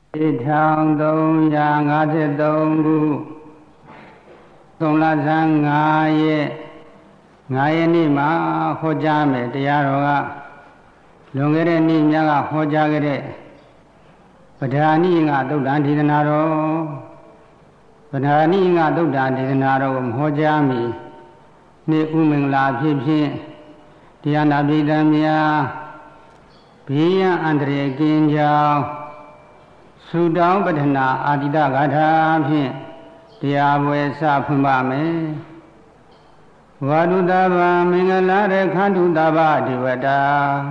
1353ခု3လဆန်း5ရက်နေ့မှာဟောကြားမယ်တရားတော်ကလွန်ခဲ့တဲ့နေ့များကဟောကြားခဲ့တဲ့ပဓာနိငါသုတ်တံဒေသနာတော်ပဓာနိငါသုတ်တံဒေသနာတော်ကိုဟောကြားမိနေ့ဥမင်္ဂလာဖြစ်ဖြစ်တရားနာပိဋကများဘေးရန်အန္တရာယ်ကင်းကြောင်းသုတောင်းပဌနာအာတိတဂါထာဖြင့်တရားပွဲစဖွင့်ပါမယ်ဝါဒုတဗံမင်္ဂလာရခန္တုတဗ္ဗဒေဝတာ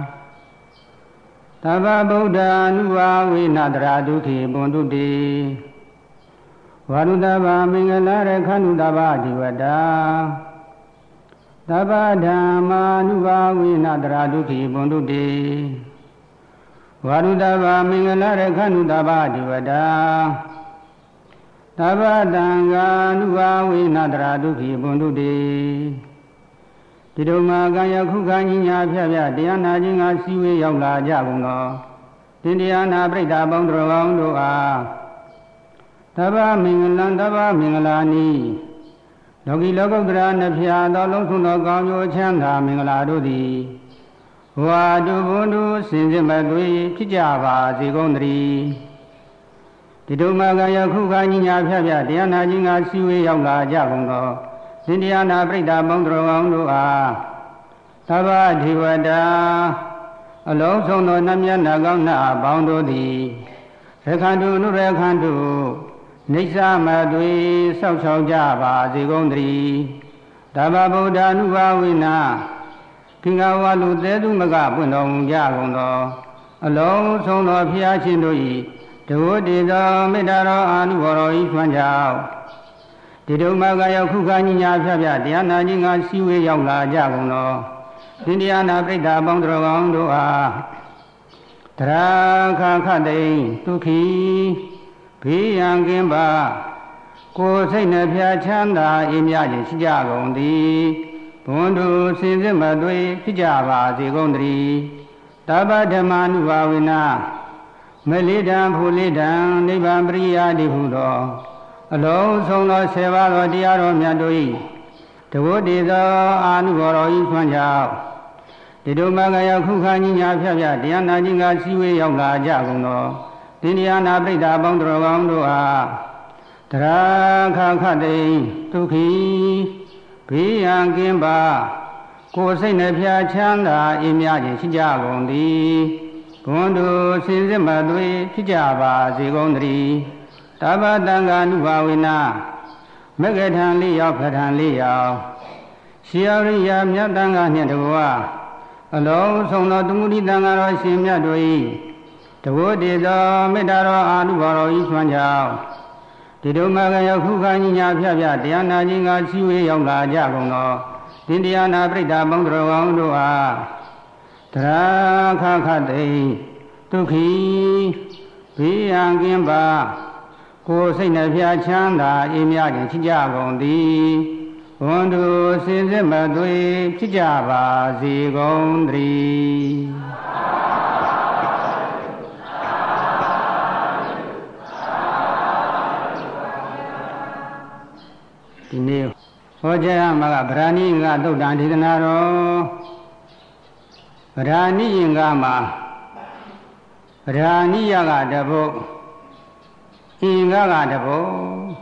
တဗ္ဗဗုဒ္ဓ ानु ဘာဝိနတရာဒုက္ခိပွန်တုတိဝါဒုတဗံမင်္ဂလာရခန္တုတဗ္ဗဒေဝတာတဗ္ဗဓမ္မာ ानु ဘာဝိနတရာဒုက္ခိပွန်တုတိဝါဒုတဗံမင်္ဂလာရခန္တုတဗ္ဗဒေဝတာတဗ္ဗတံဃာ ानु ဘာဝိနတရာဒုက္ခိပွန်တုတိဒီတုမှာကံယခုခဏညာဖြဖြတရားနာခြင်းကစီဝေးရောက်လာကြကုန်သောတင်တရားနာပြိတ္တာပေါင်းတော်ကောင်းတို့အားတဗ္ဗမင်္ဂလံတဗ္ဗမင်္ဂလာနိလောကီလောကုတ္တရာနှဖျားသောလုံးစုံသောကောင်းကျိုးချမ်းသာမင်္ဂလာတို့သည်ဝါတုဘုံတို့စင်စစ်မသွေဖြစ်ကြပါစေကုန်သတည်းဒီတုမှာကံယခုခဏညာဖြဖြတရားနာခြင်းကစီဝေးရောက်လာကြကုန်သောသင်တရားနာပြိတ္တာပေါင်းတော်ကောင်းတို့အားသဗ္ဗဒေဝတာအလုံးစုံသောနတ်မြတ်နာကောင်းနာပေါင်းတို့သည်ရခန္တုနုရခန္တုနေဆာမသွေဆောက်ရှောက်ကြပါစေကုန်သတည်းတဗ္ဗဗုဒ္ဓ ानु ဘာဝိနာကိင္ဃဝါလူသေးသူမကပွင့်တော်မူကြကုန်သောအလုံးစုံသောဖျားရှင်တို့၏တဝတ္တိသောမေတ္တာတော်အာနုဘော်တော်၏ဆွမ်းကြောင်းဒီတုမှာကရောက်ခုခဏညာဖြဖြတရားနာခြင်းကစီဝေးရောက်လာကြကုန်သောသင်တရားနာပြိတ္တာပေါင်းတော်ကောင်းတို့အားတရာခခတိဒုက္ခိဘေးရန်ကင်းပါကိုယ်စိတ်နှဖျားချမ်းသာအေးမြခြင်းရှိကြကုန်သည်ဘုံတို့စင်စစ်မသွေဖြစ်ကြပါစေကုန်သတည်းတဗ္ဗဓမ္မာ ानु ဘာဝိနာမလိတံဖူလိတံနိဗ္ဗာန်ပရိယာတိဟုသောအလုံးစုံသော7ပါးသောတရားတော်မြတ်တို့၏တဝတ္တိသောအာနုဘော်တော်၏ဆွမ်းကြောင်းဒီတုမကရောက်ခုခဏညာဖြဖြတရားနာခြင်းကစီဝေးရောက်လာကြကုန်သောသင်တရားနာပြိတ္တာပေါင်းတော်ကောင်းတို့အားတရာခခတိဒုက္ခိဘေးရန်ကင်းပါကိုယ်စိတ်နှဖျားချမ်းသာအေးမြခြင်းရှိကြကုန်သည်ဘုံတို့စင်စစ်မသွေဖြစ်ကြပါစေကုန်သတည်းတဗ္ဗတံဃာ ानु ဘာဝိနာမဂ္ဂထံ4ယောက်ဖထံ4ယောက်ရှိယရိယမြတ်တံဃာနှင့်တကွာအလုံးစုံသောသမုဒိတံဃာတော်ရှင်မြတ်တို့၏တဝတ္တိသောမေတ္တာတော်အာနုဘော်တော်၏ဆွမ်းကြောင်းဒီတုမှာကရောက်ခုခဏညာဖြဖြတရားနာခြင်းကစီဝေးရောက်လာကြကုန်သောသင်တရားနာပြိတ္တာပေါင်းတော်ကောင်းတို့အားတရာခခတိဒုက္ခိဘေးရန်ကင်းပါကိုယ်စိတ်နှဖျားချမ်းသာအေးမြခြင်းရှိကြကုန်သည်ဘုံတို့စင်စစ်မသွေဖြစ်ကြပါစေကုန်သတည်းဒီနေ့ဟောကြားရမှာကဗราဏိငါသုတ်တံဒေသနာတော်ဗราဏိငါမှာဗราဏိယကတပုတ်အင်္ဂကတပုတ်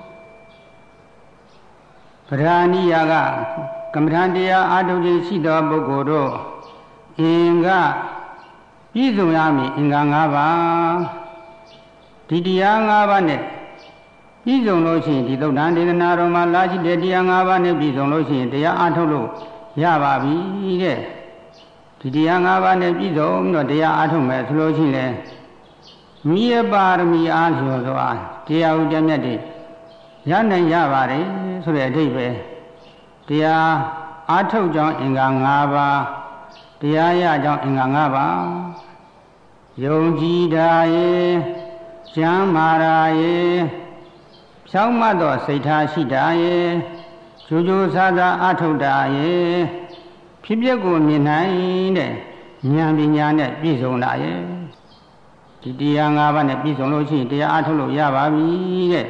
ဗราဏိယကကမ္မထံတရားအာထုခြင်းရှိသောပုဂ္ဂိုလ်တို့အင်္ဂပြည့်စုံရမည်အင်္ဂါ၅ပါးဒီတရား၅ပါးနဲ့ပြည့်စုံလို့ရှိရင်ဒီသုတ်တံဒေသနာတော်မှာလာရှိတဲ့တရား၅ပါးနဲ့ပြည့်စုံလို့ရှိရင်တရားအားထုတ်လို့ရပါပြီတဲ့ဒီတရား၅ပါးနဲ့ပြည့်စုံပြီးတော့တရားအားထုတ်မယ်ဆိုလို့ရှိရင်မိယပါရမီအားလျော်စွာတရားဥဒ္ဒမြတ်တွေရနိုင်ရပါတယ်ဆိုတဲ့အဓိပ္ပာယ်တရားအားထုတ်ကြောင်းအင်္ဂါ၅ပါးတရားရကြောင်းအင်္ဂါ၅ပါးယုံကြည်တာရဲ့ကျမ်းမာတာရဲ့ဖြောင့်မတ်သောစိတ်ထားရှိတာရဲ့ကြိုးကြိုးစားစားအားထုတ်တာရဲ့ဖြစ်ပျက်ကိုမြင်နိုင်တဲ့ဉာဏ်ပညာနဲ့ပြည့်စုံတာရဲ့ဒီတရား၅ပါးနဲ့ပြည့်စုံလို့ရှိရင်တရားအားထုတ်လို့ရပါပြီတဲ့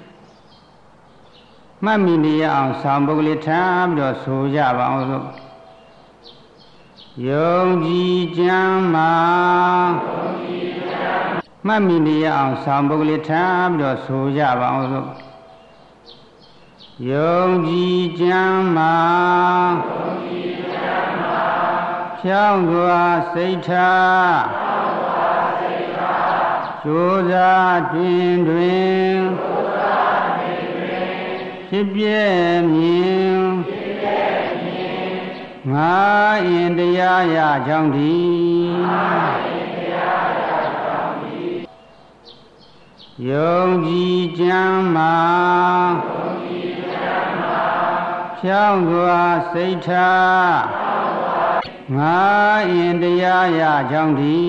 မှတ်မိနေရအောင်ဆောင်ပုဂ္ဂလိထားပြီးတော့ဆိုကြပါအောင်လို့ယုံကြည်ကြမ်းမာမှတ်မိနေရအောင်ဆောင်ပုဂ္ဂလိထားပြီးတော့ဆိုကြပါအောင်လို့ယုံကြည်ကြမ်းမာဖြောင်းစွာစိတ်ထားကြိုးစားတွင်ဖြစ်ပြည့်မြင်ငါရင်တရားရကြောင်းဒီယုံကြည်ကြမ်းမာဖြောင်းစွာစိတ်ထားငါရင်တရားရကြောင်းဒီ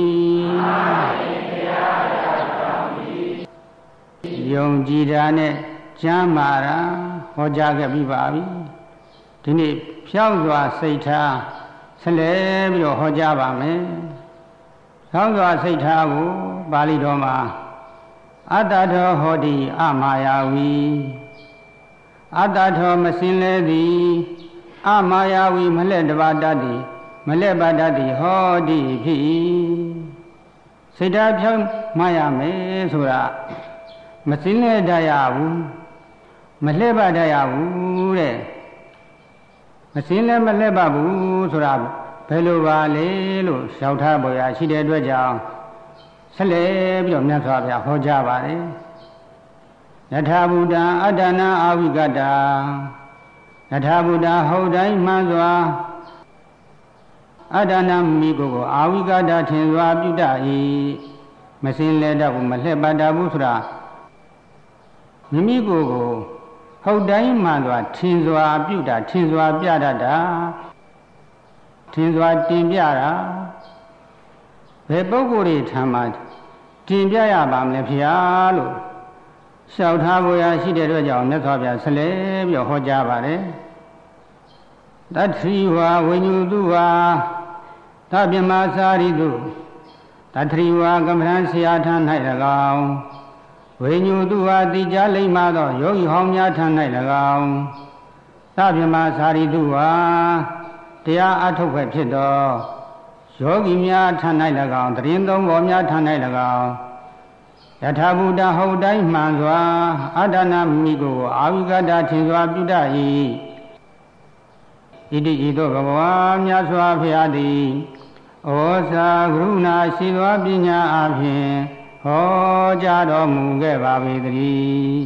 ယုံကြည်တာနဲ့ကျမ်းမာတာဟောကြားခဲ့ပြီးပါပြီဒီနေ့ဖြောင်းစွာစိတ်ထားဆက်လက်ပြီးတော့ဟောကြားပါမယ်ဖြောင်းစွာစိတ်ထားကိုပါဠိတော်မှာအတ္တထောဟောတိအမာယာဝီအတ္တထောမစင်လဲသည်အမာယာဝီမလက်တပါတတ်သည်မလက်ပါတတ်သည်ဟောတိဖြစ်စိတ်ထားဖြောင်းမှရမယ်ဆိုတာမစင်လဲတတ်ရဘူးမလှည့်ပါတတ်ရဘူးတဲ့မစင်လဲမလှည့်ပါဘူးဆိုတာဘယ်လိုပါလဲလို့လျှောက်ထားပေါ်ရရှိတဲ့အတွက်ကြောင့်ဆက်လက်ပြီးတော့မြတ်စွာဘုရားဟောကြားပါတယ်ယထာဘုဒ္ဓံအတ္တနာအာဝိကတာယထာဘုဒ္ဓဟုတ်တိုင်းမှန်စွာအတ္တနာမိကိုအာဝိကတာထင်စွာပြုတတ်၏မစင်လဲတတ်ဘူးမလှည့်ပါတတ်ဘူးဆိုတာမိမိကိုယ်ကိုဟုတ်တိုင်းမှန်စွာထင်စွာပြုတာထင်စွာပြတတ်တာထင်စွာတင်ပြတာဘယ်ပုဂ္ဂိုလ်တွေထံမှာတင်ပြရပါမလဲဖေဟာလို့လျှောက်ထားဖို့ရရှိတဲ့အတွက်ကြောင့်မြတ်စွာဘုရားဆက်လက်ပြီးတော့ဟောကြားပါတယ်တတိဝါဝိညုတုဝါသဗ္ဗမစာရိတုတတိဝါကမ္မဋ္ဌာန်းဆရာထံ၌၎င်းဝိညုတုဝါတိကြလိမ့်မှသောယောဂီဟောင်းများထံ၌၎င်းသဗ္ဗမစာရိတုဝါတရားအထုတ်ပဲဖြစ်သောယောဂီများထံ၌၎င်းတရင်သုံးပေါ်များထံ၌၎င်းယထာဘုဒ္ဓဟုတ်တိုင်းမှန်စွာအတ္တနာမိကိုအာဝိကတာထင်စွာပြုတတ်၏ဣတိဤသို့ဘဂဝါမြတ်စွာဘုရားသည်ဩဇာကရုဏာရှိသောပညာအဖြင့်ဟောကြားတော်မူခဲ့ပါပေသတည်း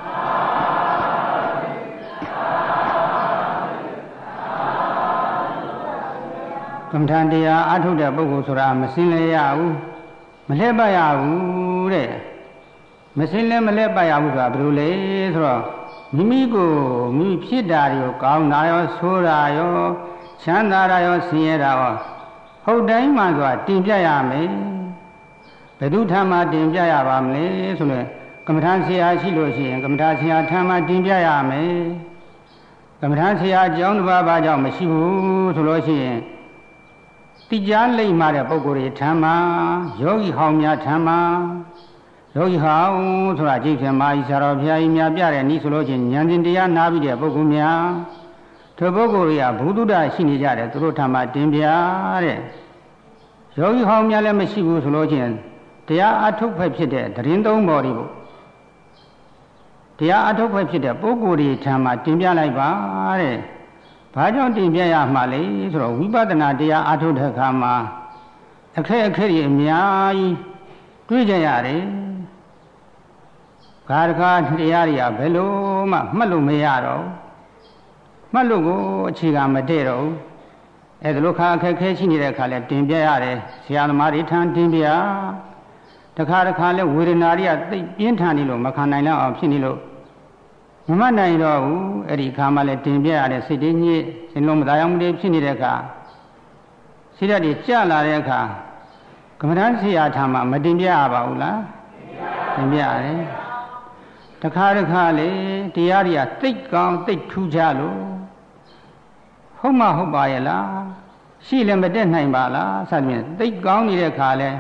ကမ္မထံတရားအထုတ်တဲ့ပုဂ္ဂိုလ်ဆိုတာမစင်လဲရဘူးမလှည့်ပတ်ရဘူးတဲ့မစင်လဲမလှည့်ပတ်ရဘူးဆိုတာဘယ်လိုလဲဆိုတော့မိမိကိုမိဖြစ်တာတွေကိုကောင်းတာရောဆိုးတာရောချမ်းသာတာရောဆင်းရဲတာရောဟုတ်တိုင်းမှဆိုတာတင်ပြရမယ်ဘယ်သူထံမှာတင်ပြရပါမလဲဆိုတော့ကမ္မထံဆရာရှိလို့ရှိရင်ကမ္မထံဆရာထံမှာတင်ပြရမယ်ကမ္မထံဆရာအကြောင်းတစ်ပါးဘာကြောင့်မရှိဘူးဆိုလို့ရှိရင်တိကြားလိမ့်မှတဲ့ပုဂ္ဂိုလ်တွေထံမှာယောဂီဟောင်းများထံမှာယောဂီဟောင်းဆိုတာကြိတ်ဖြင့်မာဤဆရာတော်ဘုရားကြီးများပြတဲ့ဤဆိုလို့ချင်းဉာဏ်ရှင်တရားနာပြီးတဲ့ပုဂ္ဂိုလ်များထိုပုဂ္ဂိုလ်တွေကဘုဒ္ဓတာရှိနေကြတယ်သူတို့ထံမှာတင်ပြတဲ့ယောဂီဟောင်းများလည်းမရှိဘူးဆိုလို့ချင်းတရားအထုတ်ဖက်ဖြစ်တဲ့တရင်သုံးပေါ်တွေပေါ့တရားအထုတ်ဖက်ဖြစ်တဲ့ပုဂ္ဂိုလ်တွေထံမှာတင်ပြလိုက်ပါတဲ့ဘာကြောင့်တင်ပြရမှာလဲဆိုတော့ဝိပဿနာတရားအထုတ်တဲ့အခါမှာအခက်အခဲတွေအများကြီးတွေ့ကြရတယ်ခါတခါတရားတွေကဘယ်လိုမှမှတ်လို့မရတော့မှတ်လို့ကိုအခြေခံမတည့်တော့အဲ့ဒါလိုခါအခက်ခဲရှိနေတဲ့အခါလဲတင်ပြရတယ်ဆရာသမားတွေထံတင်ပြတခါလဲဝေဒနာတွေကသိပြင်းထန်နေလို့မခံနိုင်တော့အောင်ဖြစ်နေလို့မမှတ်နိုင်တော့ဘူးအဲ့ဒီခါမှလည်းတင်ပြရတဲ့စိတ်တွေညစ်စင်လုံးမသားအောင်တွေဖြစ်နေတဲ့အခါစိတ်ဓာတ်တွေကျလာတဲ့အခါကမ္မဋ္ဌာန်းဆရာထံမှာမတင်ပြရပါဘူးလားတင်ပြရတယ်တခါလေတရားတွေကသိကောင်းသိထူးခြားလို့ဟုတ်မှဟုတ်ပါရဲ့လားရှိလည်းမတက်နိုင်ပါလားစသဖြင့်သိကောင်းနေတဲ့အခါလဲ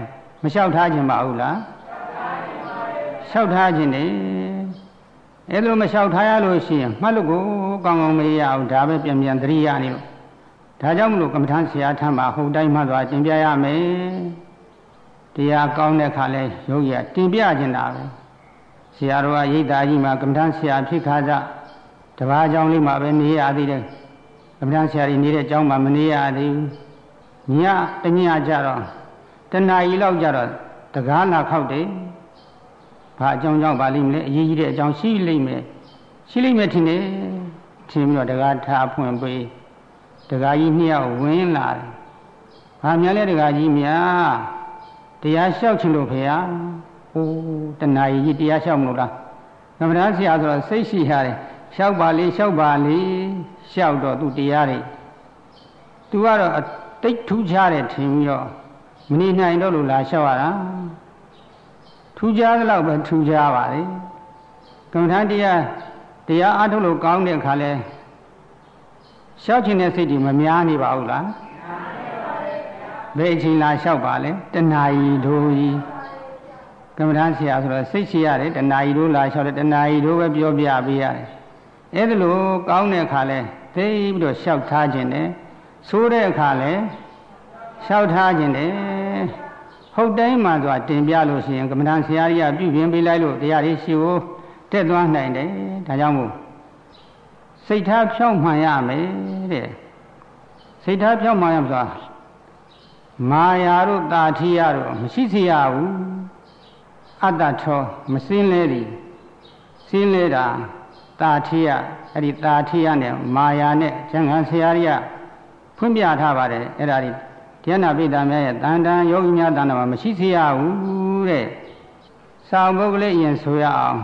မလျှောက်ထားခြင်းပါဘူးလားလျှောက်ထားခြင်းနေအဲ့လိုမလျှောက်ထားရလို့ရှိရင်မှတ်လို့ကိုကောင်းကောင်းမရအောင်ဒါပဲပြန်ပြန်သတိရနေလို့ဒါကြောင့်မလို့ကမ္မထဆရာထမ်းမှာဟုတ်တိုင်းမှသွားတင်ပြရမယ်တရားကောင်းတဲ့ခါလဲယောဂီကတင်ပြခြင်းတာပဲဆရာတော်ကရိတ်သားကြီးမှာကမ္မထဆရာဖြစ်ခါကြတပါးအကြောင်းလေးမှာပဲနေရသေးတယ်ကမ္မထဆရာကြီးနေတဲ့အကြောင်းမှာမနေရသေးဘူးညတညကြတော့တဏှာကြီးလောက်ကြတော့တကားလာခောက်တယ်ဘာအကြောင်းကြောင့်ပါလိမ့်မလဲအရေးကြီးတဲ့အကြောင်းရှိလိမ့်မယ်ထင်တယ်ထင်ပြီးတော့တကားထားဖွင့်ပေးတကားကြီးနှစ်ယောက်ဝင်လာတယ်ဘာများလဲတကားကြီးများတရားလျှောက်ချင်လို့ဖေဟာဟိုတဏှာကြီးတရားလျှောက်မလို့လားကမ္မဋ္ဌာန်းဆရာဆိုတော့စိတ်ရှိရတယ်လျှောက်ပါလေလျှောက်တော့သူတရားတွေသူကတော့တိတ်ထူးခြားတယ်ထင်ပြီးတော့မနေနိုင်တော့လို့လာလျှောက်ရတာထူးခြားသလောက်ပဲထူးခြားပါလေကမ္မဋ္ဌာန်းတရားအားထုတ်လို့ကောင်းတဲ့အခါလဲလျှောက်ခြင်းတဲ့စိတ်တွေမများနေပါဘူးလားဘယ်အချိန်လာလျှောက်ပါလဲတဏှာကြီးတို့ကြီးကမ္မဋ္ဌာန်းဆရာဆိုတော့စိတ်ရှိရတယ်တဏှာကြီးတို့လာလျှောက်တယ်တဏှာကြီးတို့ပဲပြောပြပေးရတယ်အဲ့ဒါလို့ကောင်းတဲ့အခါလဲသိပြီးတော့လျှောက်ထားခြင်းနဲ့ဆိုးတဲ့အခါလဲလျှောက်ထားခြင်းနဲ့ဟုတ်တိုင်းမှသွားတင်ပြလို့ရှိရင်ကမ္မဋ္ဌာန်းဆရာကြီးကပြုပြင်ပေးလိုက်လို့တရားတွေရှိဖို့တက်သွားနိုင်တယ်ဒါကြောင့်မို့စိတ်ထားဖြောင့်မှန်ရမယ်တဲ့စိတ်ထားဖြောင့်မှန်ရမှာဆိုတာမာယာတို့တာထီရတို့မရှိစေရဘူးအတ္တထောမစင်းလဲသည်စင်းလဲတာတာထီရအဲ့ဒီတာထီရနဲ့မာယာနဲ့ကျန်ကန်ဆရာကြီးကဖွင့်ပြထားပါတယ်အဲ့ဒါဒီတရားနာပိဋကများရဲ့တန်တန်ယောဂီများတန်တာမှာမရှိစေရဘူးတဲ့စာအုပ်ကလေးအရင်ဆိုရအောင်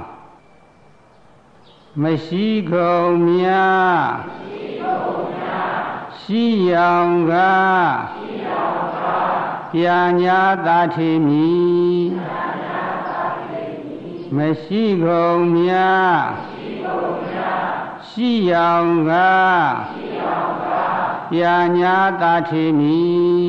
မရှိကုန်မြရှိရောင်ကပြညာသာထေမီမရှိကုန်မြရှိရောင်ကပြညာသာထေမီ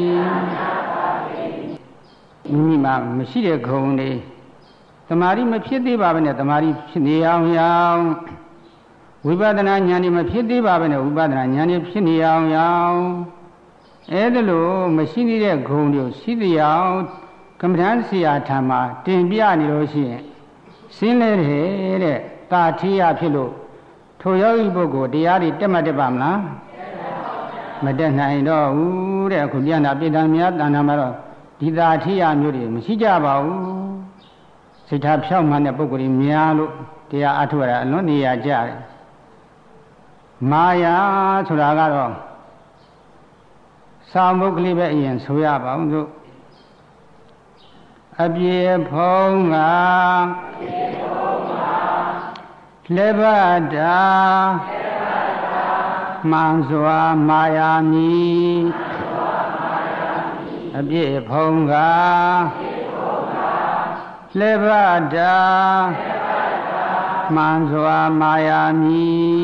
မိမိမှာမရှိတဲ့ဂုဏ်တွေတမာရီမဖြစ်သေးပါပဲနဲ့တမာရီဖြစ်နေအောင်ဝိပဿနာဉာဏ်นี่မဖြစ်သေးပါပဲနဲ့ဝိပဿနာဉာဏ်นี่ဖြစ်နေအောင်အဲ့ဒါလို့မရှိသေးတဲ့ဂုဏ်တွေရှိသေးအောင်ကမ္မဋ္ဌာန်းဆရာထံမှာတင်ပြနေလို့ရှိရင်စင်းလဲတယ်တဲ့တာထီရဖြစ်လို့ထိုယောဂီပုဂ္ဂိုလ်တရားတွေတက်မှတ်ပါမလားမတက်နိုင်တော့ဘူးတဲ့အခုပြန်တာပြည်တံများတဏ္ဍာမှာတော့ဒီတာထီရမျိုးတွေမရှိကြပါဘူးစိတ်ထားဖြောင့်မှန်တဲ့ပုဂ္ဂိုလ်တွေများလို့တရားအထုရတာအလွန်နေရာကြတယ်မာယာဆိုတာကတော့စာမုတ်ကလေးပဲအရင်ဆိုရပါဦးစို့အပြေဖုံးကလက်ပတာမှန်စွာမာယာမီအပြေဖုံးကလက်ပတာမှန်စွာမာယာမီ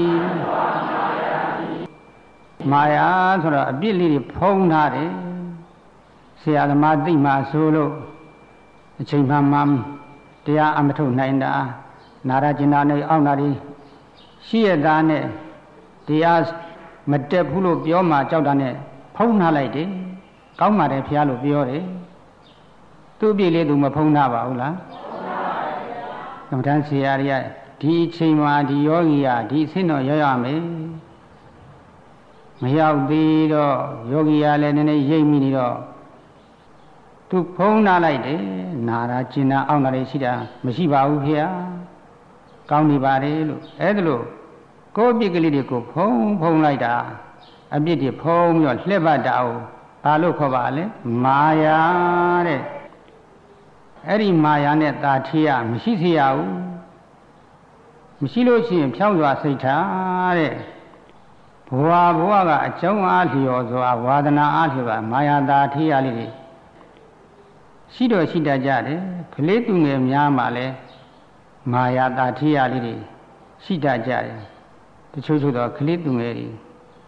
မာယာဆိုတော့အပြစ်လေးတွေဖုံးထားတယ်ဆရာသမားသိမှဆိုလို့အချိန်မှတရားအမထုတ်နိုင်တာနာရကျင်နာနဲ့အောက်နာတွေရှိရတာနဲ့တရားမတက်ဘူးလို့ပြောမှကြောက်တာနဲ့ဖုံးထားလိုက်တယ်ကောင်းပါတယ်ဖျားလို့ပြောတယ်သူ့အပြစ်လေးသူမဖုံးထားပါဘူးလားကမ္မဋ္ဌာန်းဆရာကြီးဒီအချိန်မှာဒီယောဂီကဒီအဆင့်တော့ရောက်ရမယ်မရောက်သေးတော့ယောဂီကလည်းနည်းနည်းရိပ်မိနေတော့သူဖုံးနာလိုက်တယ်နာရာကျင်နာအောက်နာတွေရှိတာမရှိပါဘူးဖေ။ကောင်းနေပါတယ်လို့အဲ့ဒါလို့ကိုယ်အပြစ်ကလေးတွေကိုဖုံးလိုက်တာအပြစ်တွေဖုံးပြီးတော့လှည့်ပတ်တာကိုဘာလို့ခေါ်ပါလဲမာယာတဲ့အဲ့ဒီမာယာနဲ့တာထီရမရှိစေရဘူးမရှိလို့ရှိရင်ဖြောင်းစွာစိတ်ထားတဲ့ဘဝကအကျုံးအားလျော်စွာဝါဒနာအားလျော်စွာမာယာတာထီရလေးတွေရှိတော့ရှိတတ်ကြတယ်ကလေးသူငယ်များမှလည်းမာယာတာထီရလေးတွေရှိတတ်ကြတယ်တချို့တော့ကလေးသူငယ်တွေ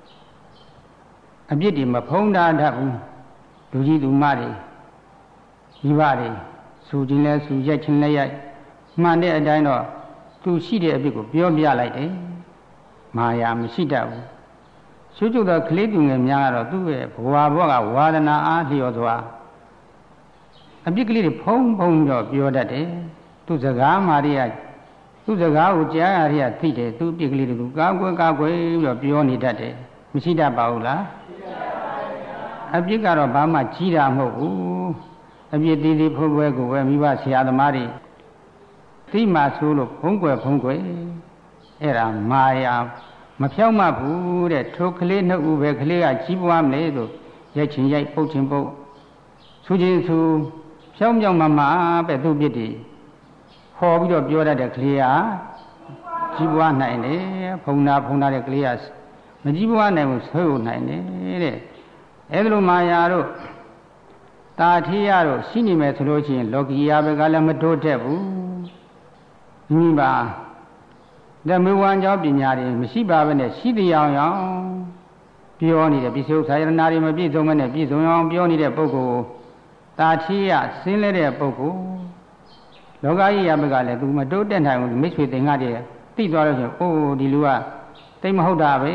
အပြစ်တွေမဖုံးထားတတ်ဘူးလူကြီးသူမတွေမိဘတွေဆူခြင်းလဲဆူရိုက်ခြင်းလဲရိုက်မှန်တဲ့အတိုင်းတော့သူရှိတဲ့အဖြစ်ကိုပြောပြလိုက်တယ်မာယာမရှိတတ်ဘူးရှုပ်တော့ကလေးသူငယ်များကတော့သူ့ရဲ့ဘဝဘောကဝါဒနာအားလျော်စွာအပြစ်ကလေးတွေဖုံးဖုံးတော့ပြောတတ်တယ်သူစကားမာရီကသူစကားကိုကြားရရသိတယ်သူအပြစ်ကလေးတွေကာကွယ်ပြီးတော့ပြောနေတတ်တယ်မရှိတတ်ပါဘူးလားအပြစ်ကတော့ဘာမှကြီးတာမဟုတ်ဘူးအပြစ်သေးဖိုးပွဲကိုပဲမိဘဆရာသမားတွေသိမှဆိုလို့ဖုံးကွယ်အဲ့ဒါမာယာမဖြောင့်မတ်ဘူးတဲ့ထိုကလေးနှစ်ဦးပဲကလေးကကြီးပွားမလဲဆိုရိုက်ချင်ရိုက်ပုတ်ချင်ပုတ်ဆူချင်းဆူဖြောင့်မပဲသူ့ပြစ်တွေခေါ်ပြီးတော့ပြောတတ်တဲ့ကလေးကကြီးပွားနိုင်တယ်ဖုံနာတဲ့ကလေးကမကြီးပွားနိုင်ဘူးဆွေးနိုင်တယ်တဲ့အဲ့ဒါလိုမာယာတို့တာထီရတို့ရှိနေမယ်ဆိုလို့ရှိရင်လောကီယာဘက်ကလည်းမတိုးတက်ဘူးမိဘလက်မေဝါကြောင့်ပညာတွေမရှိပါဘဲနဲ့ရှိတရားအောင်ပြောနေတဲ့ပိဿုဆာယရဏတွေမပြည့်စုံမနဲ့ပြည့်စုံအောင်ပြောနေတဲ့ပုဂ္ဂိုလ်တာထီရဆင်းလဲတဲ့ပုဂ္ဂိုလ်လောကကြီးရဘက်ကလည်းသူမတိုးတက်နိုင်ဘူးမိတ်ဆွေသင်္ဃတွေသိသွားလို့ဆိုအိုးဒီလူကသိမဟုတ်တာပဲ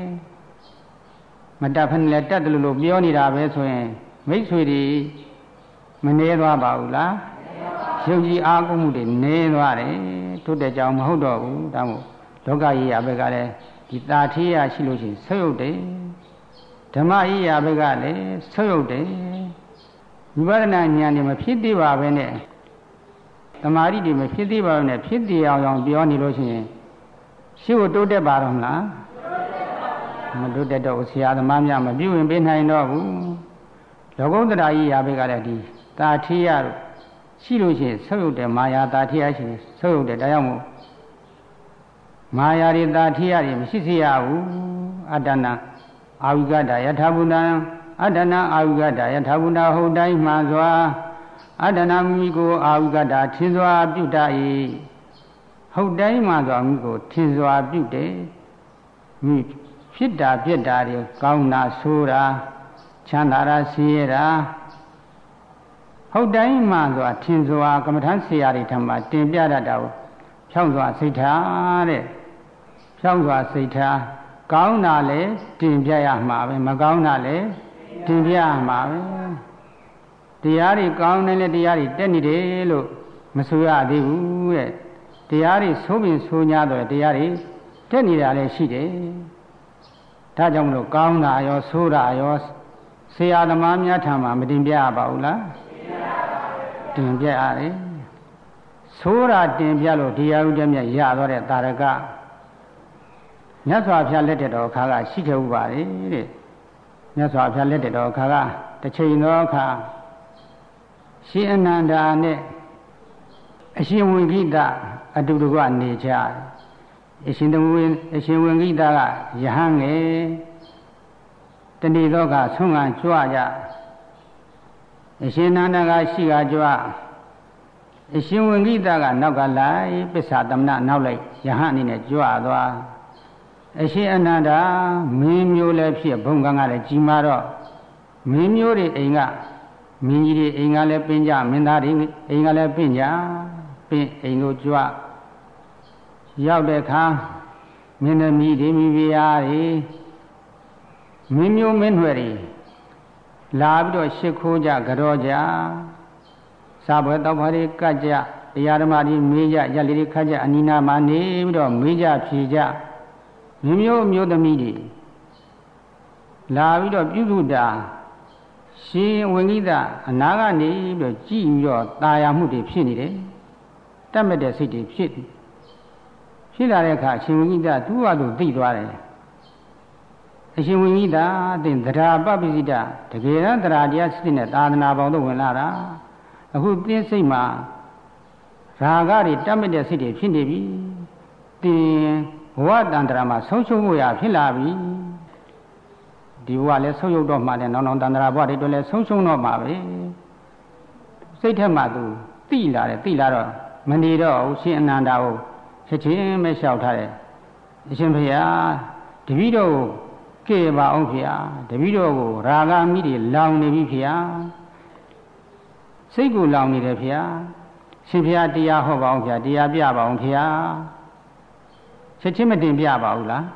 မတတ်ဖက်နဲ့တတ်တယ်လို့ပြောနေတာပဲဆိုရင်မိတ်ဆွေတွေမနေသွားပါဘူးလားယုံကြည်အားကိုးမှုတွေနေသွားတယ်တိုးတက်ကြောင်မဟုတ်တော့ဘူးဒါမို့လောကကြီးရဘက်ကလည်းဒီတာထီးရရှိလို့ရှိရင်ဆုပ်ယုတ်တယ်ဓမ္မကြီးရဘက်ကလည်းဆုပ်ယုတ်တယ်ဝိပဿနာဉာဏ်တွေမဖြစ်သေးပါပဲနဲ့သမာဓိတွေမဖြစ်သေးပါဘူးနဲ့ဖြစ်တရားအောင်ပြောနေလို့ရှိရင်ရှင်းဖို့တိုးတက်ပါတော့မလားမတိုးတက်တော့ဆရာသမားများမပြုဝင်ပေးနိုင်တော့ဘူးလောကုတ္တရာကြီးရာဘက်ကလည်းဒီတာထီးရရှိလို့ရှိရင်ဆုပ်ယုတ်တယ်မာယာတာထီးရရှိရင်ဆုပ်ယုတ်တယ်ဒါကြောင့်မို့မာယာတွေတာထီးရတွေမရှိစေရဘူးအတ္တနာအာဝိကတယထာဘုဒ္ဓံအတ္တနာအာဝိကတယထာဘုဒ္ဓဟုတ်တိုင်းမှန်စွာအတ္တနာမိကိုအာဝိကတထင်စွာပြုတတ်၏ဟုတ်တိုင်းမှစွာမိကိုထင်စွာပြုတယ်မိဖြစ်တာပြက်တာတွေကောင်းတာဆိုးတာချမ်းသာတာဆင်းရဲတာဟုတ်တိုင်းမှစွာထင်စွာကမ္မထဆရာတွေထံမှာတင်ပြတတ်တာကိုဖြောင်းစွာစိတ်ထားတဲ့ဖြောင်းစွာစိတ်ထားကောင်းတာလည်းတင်ပြရမှာပဲမကောင်းတာလည်းတင်ပြရမှာပဲတရားတွေကောင်းတယ်လေတရားတွေတက်နေတယ်လို့မဆိုရသေးဘူးတဲ့တရားတွေဆိုးပြင်ဆိုး냐တော့တရားတွေတက်နေတာလည်းရှိတယ်ဒါကြောင့်မလို့ကောင်းတာရောဆိုးတာရောဆရာသမားများထံမှာမတင်ပြရပါဘူးလားတင်ပြရတယ်ဆိုးတာတင်ပြလို့တရားဥဒ္ဒမြတ်ရတော့တဲ့တာရကမြတ်စွာဘုရားလက်ထက်တော်အခါကရှိခဲ့ဥပါလေတဲ့မြတ်စွာဘုရားလက်ထက်တော်အခါကတစ်ချိန်သောအခါရှင်အနန္ဒာနဲ့အရှင်ဝိဂိတအတူတကွနေကြအရှင်ဝိဂိတကယဟန်ငယ်တဏိသောကဆုံးခံကြွကြအရှင်နန္ဒကရှိကကြွအရှင်ဝိဂိတကနောက်ကလိုက်ပစ္ဆာသမဏနောက်လိုက်ယဟန်အနေနဲ့ကြွသွားအရှင်အနန္ဒာမင်းမျိုးလည်းဖြစ်ဘုံကံကလည်းကြီးမာတော့မင်းမျိုးတွေအိမ်ကမင်းကြီးတွေအိမ်ကလည်းပင်ကြမင်းသားတွေအိမ်ကလည်းပင်ကြပင်အိမ်ကိုကြွရောက်တဲ့အခါမင်းသမီးတွေမိဖုရားတွေမင်းမျိုးမင်းနွယ်တွေလာပြီးတော့ရှ िख ိုးကြကြောကြစာပွဲတောက်ဖွားတွေကတ်ကြတရားဓမ္မတွေမေးကြရက်လေးတွေခတ်ကြအနိနာမှာနေပြီးတော့မေးကြဖြေကြမင်းမျိုးသမီးတွေလာပြီးတော့ပြုစုတာရှင်ဝိဂိတအနာကနေပြီးတော့ကြည်ပြီးတော့ตาရမှုတွေဖြစ်နေတယ်တတ်မဲ့တဲ့စိတ်တွေဖြစ်လာတဲ့အခါရှင်ဝိဂိတသူ့ဟာသူသိသွားတယ်အရှင်ဝိဂိတသင်သဒ္ဓါပပ္ပစိတတကယ်တော့သဒ္ဓါတရားစိတ်နဲ့သာသနာပေါင်းတော့ဝင်လာတာအခုသင်စိတ်မှာရာဂတွေတတ်မဲ့တဲ့စိတ်တွေဖြစ်နေပြီသင်ဘဝတန်ត្រာမှာဆုံးရှုံးမှုရဖြစ်လာပြီဒီဘဝလည်းဆုံးယုတ်တော့မှလည်းနောင်တန်ត្រာဘဝတွေတော့လည်းဆုံးရှုံးတော့မှာပဲစိတ်ထက်မှသူတိလာတယ်တိလာတော့မနေတော့ဘူးရှင်အနန္ဒာကိုချက်ချင်းပဲလျှောက်ထားတယ်အရှင်ဘုရားတပည့်တော်ကိုကဲပါအောင်ဘုရားတပည့်တော်ကိုရာဂမိတွေလောင်နေပြီဘုရားစိတ်ကိုလောင်နေတယ်ဗျာရှင်ဗျာတရားဟောပါအောင်ဗျာတရားပြပါအောင်ဗျာချက်ချင်းမတင်ပြပါဘူးလား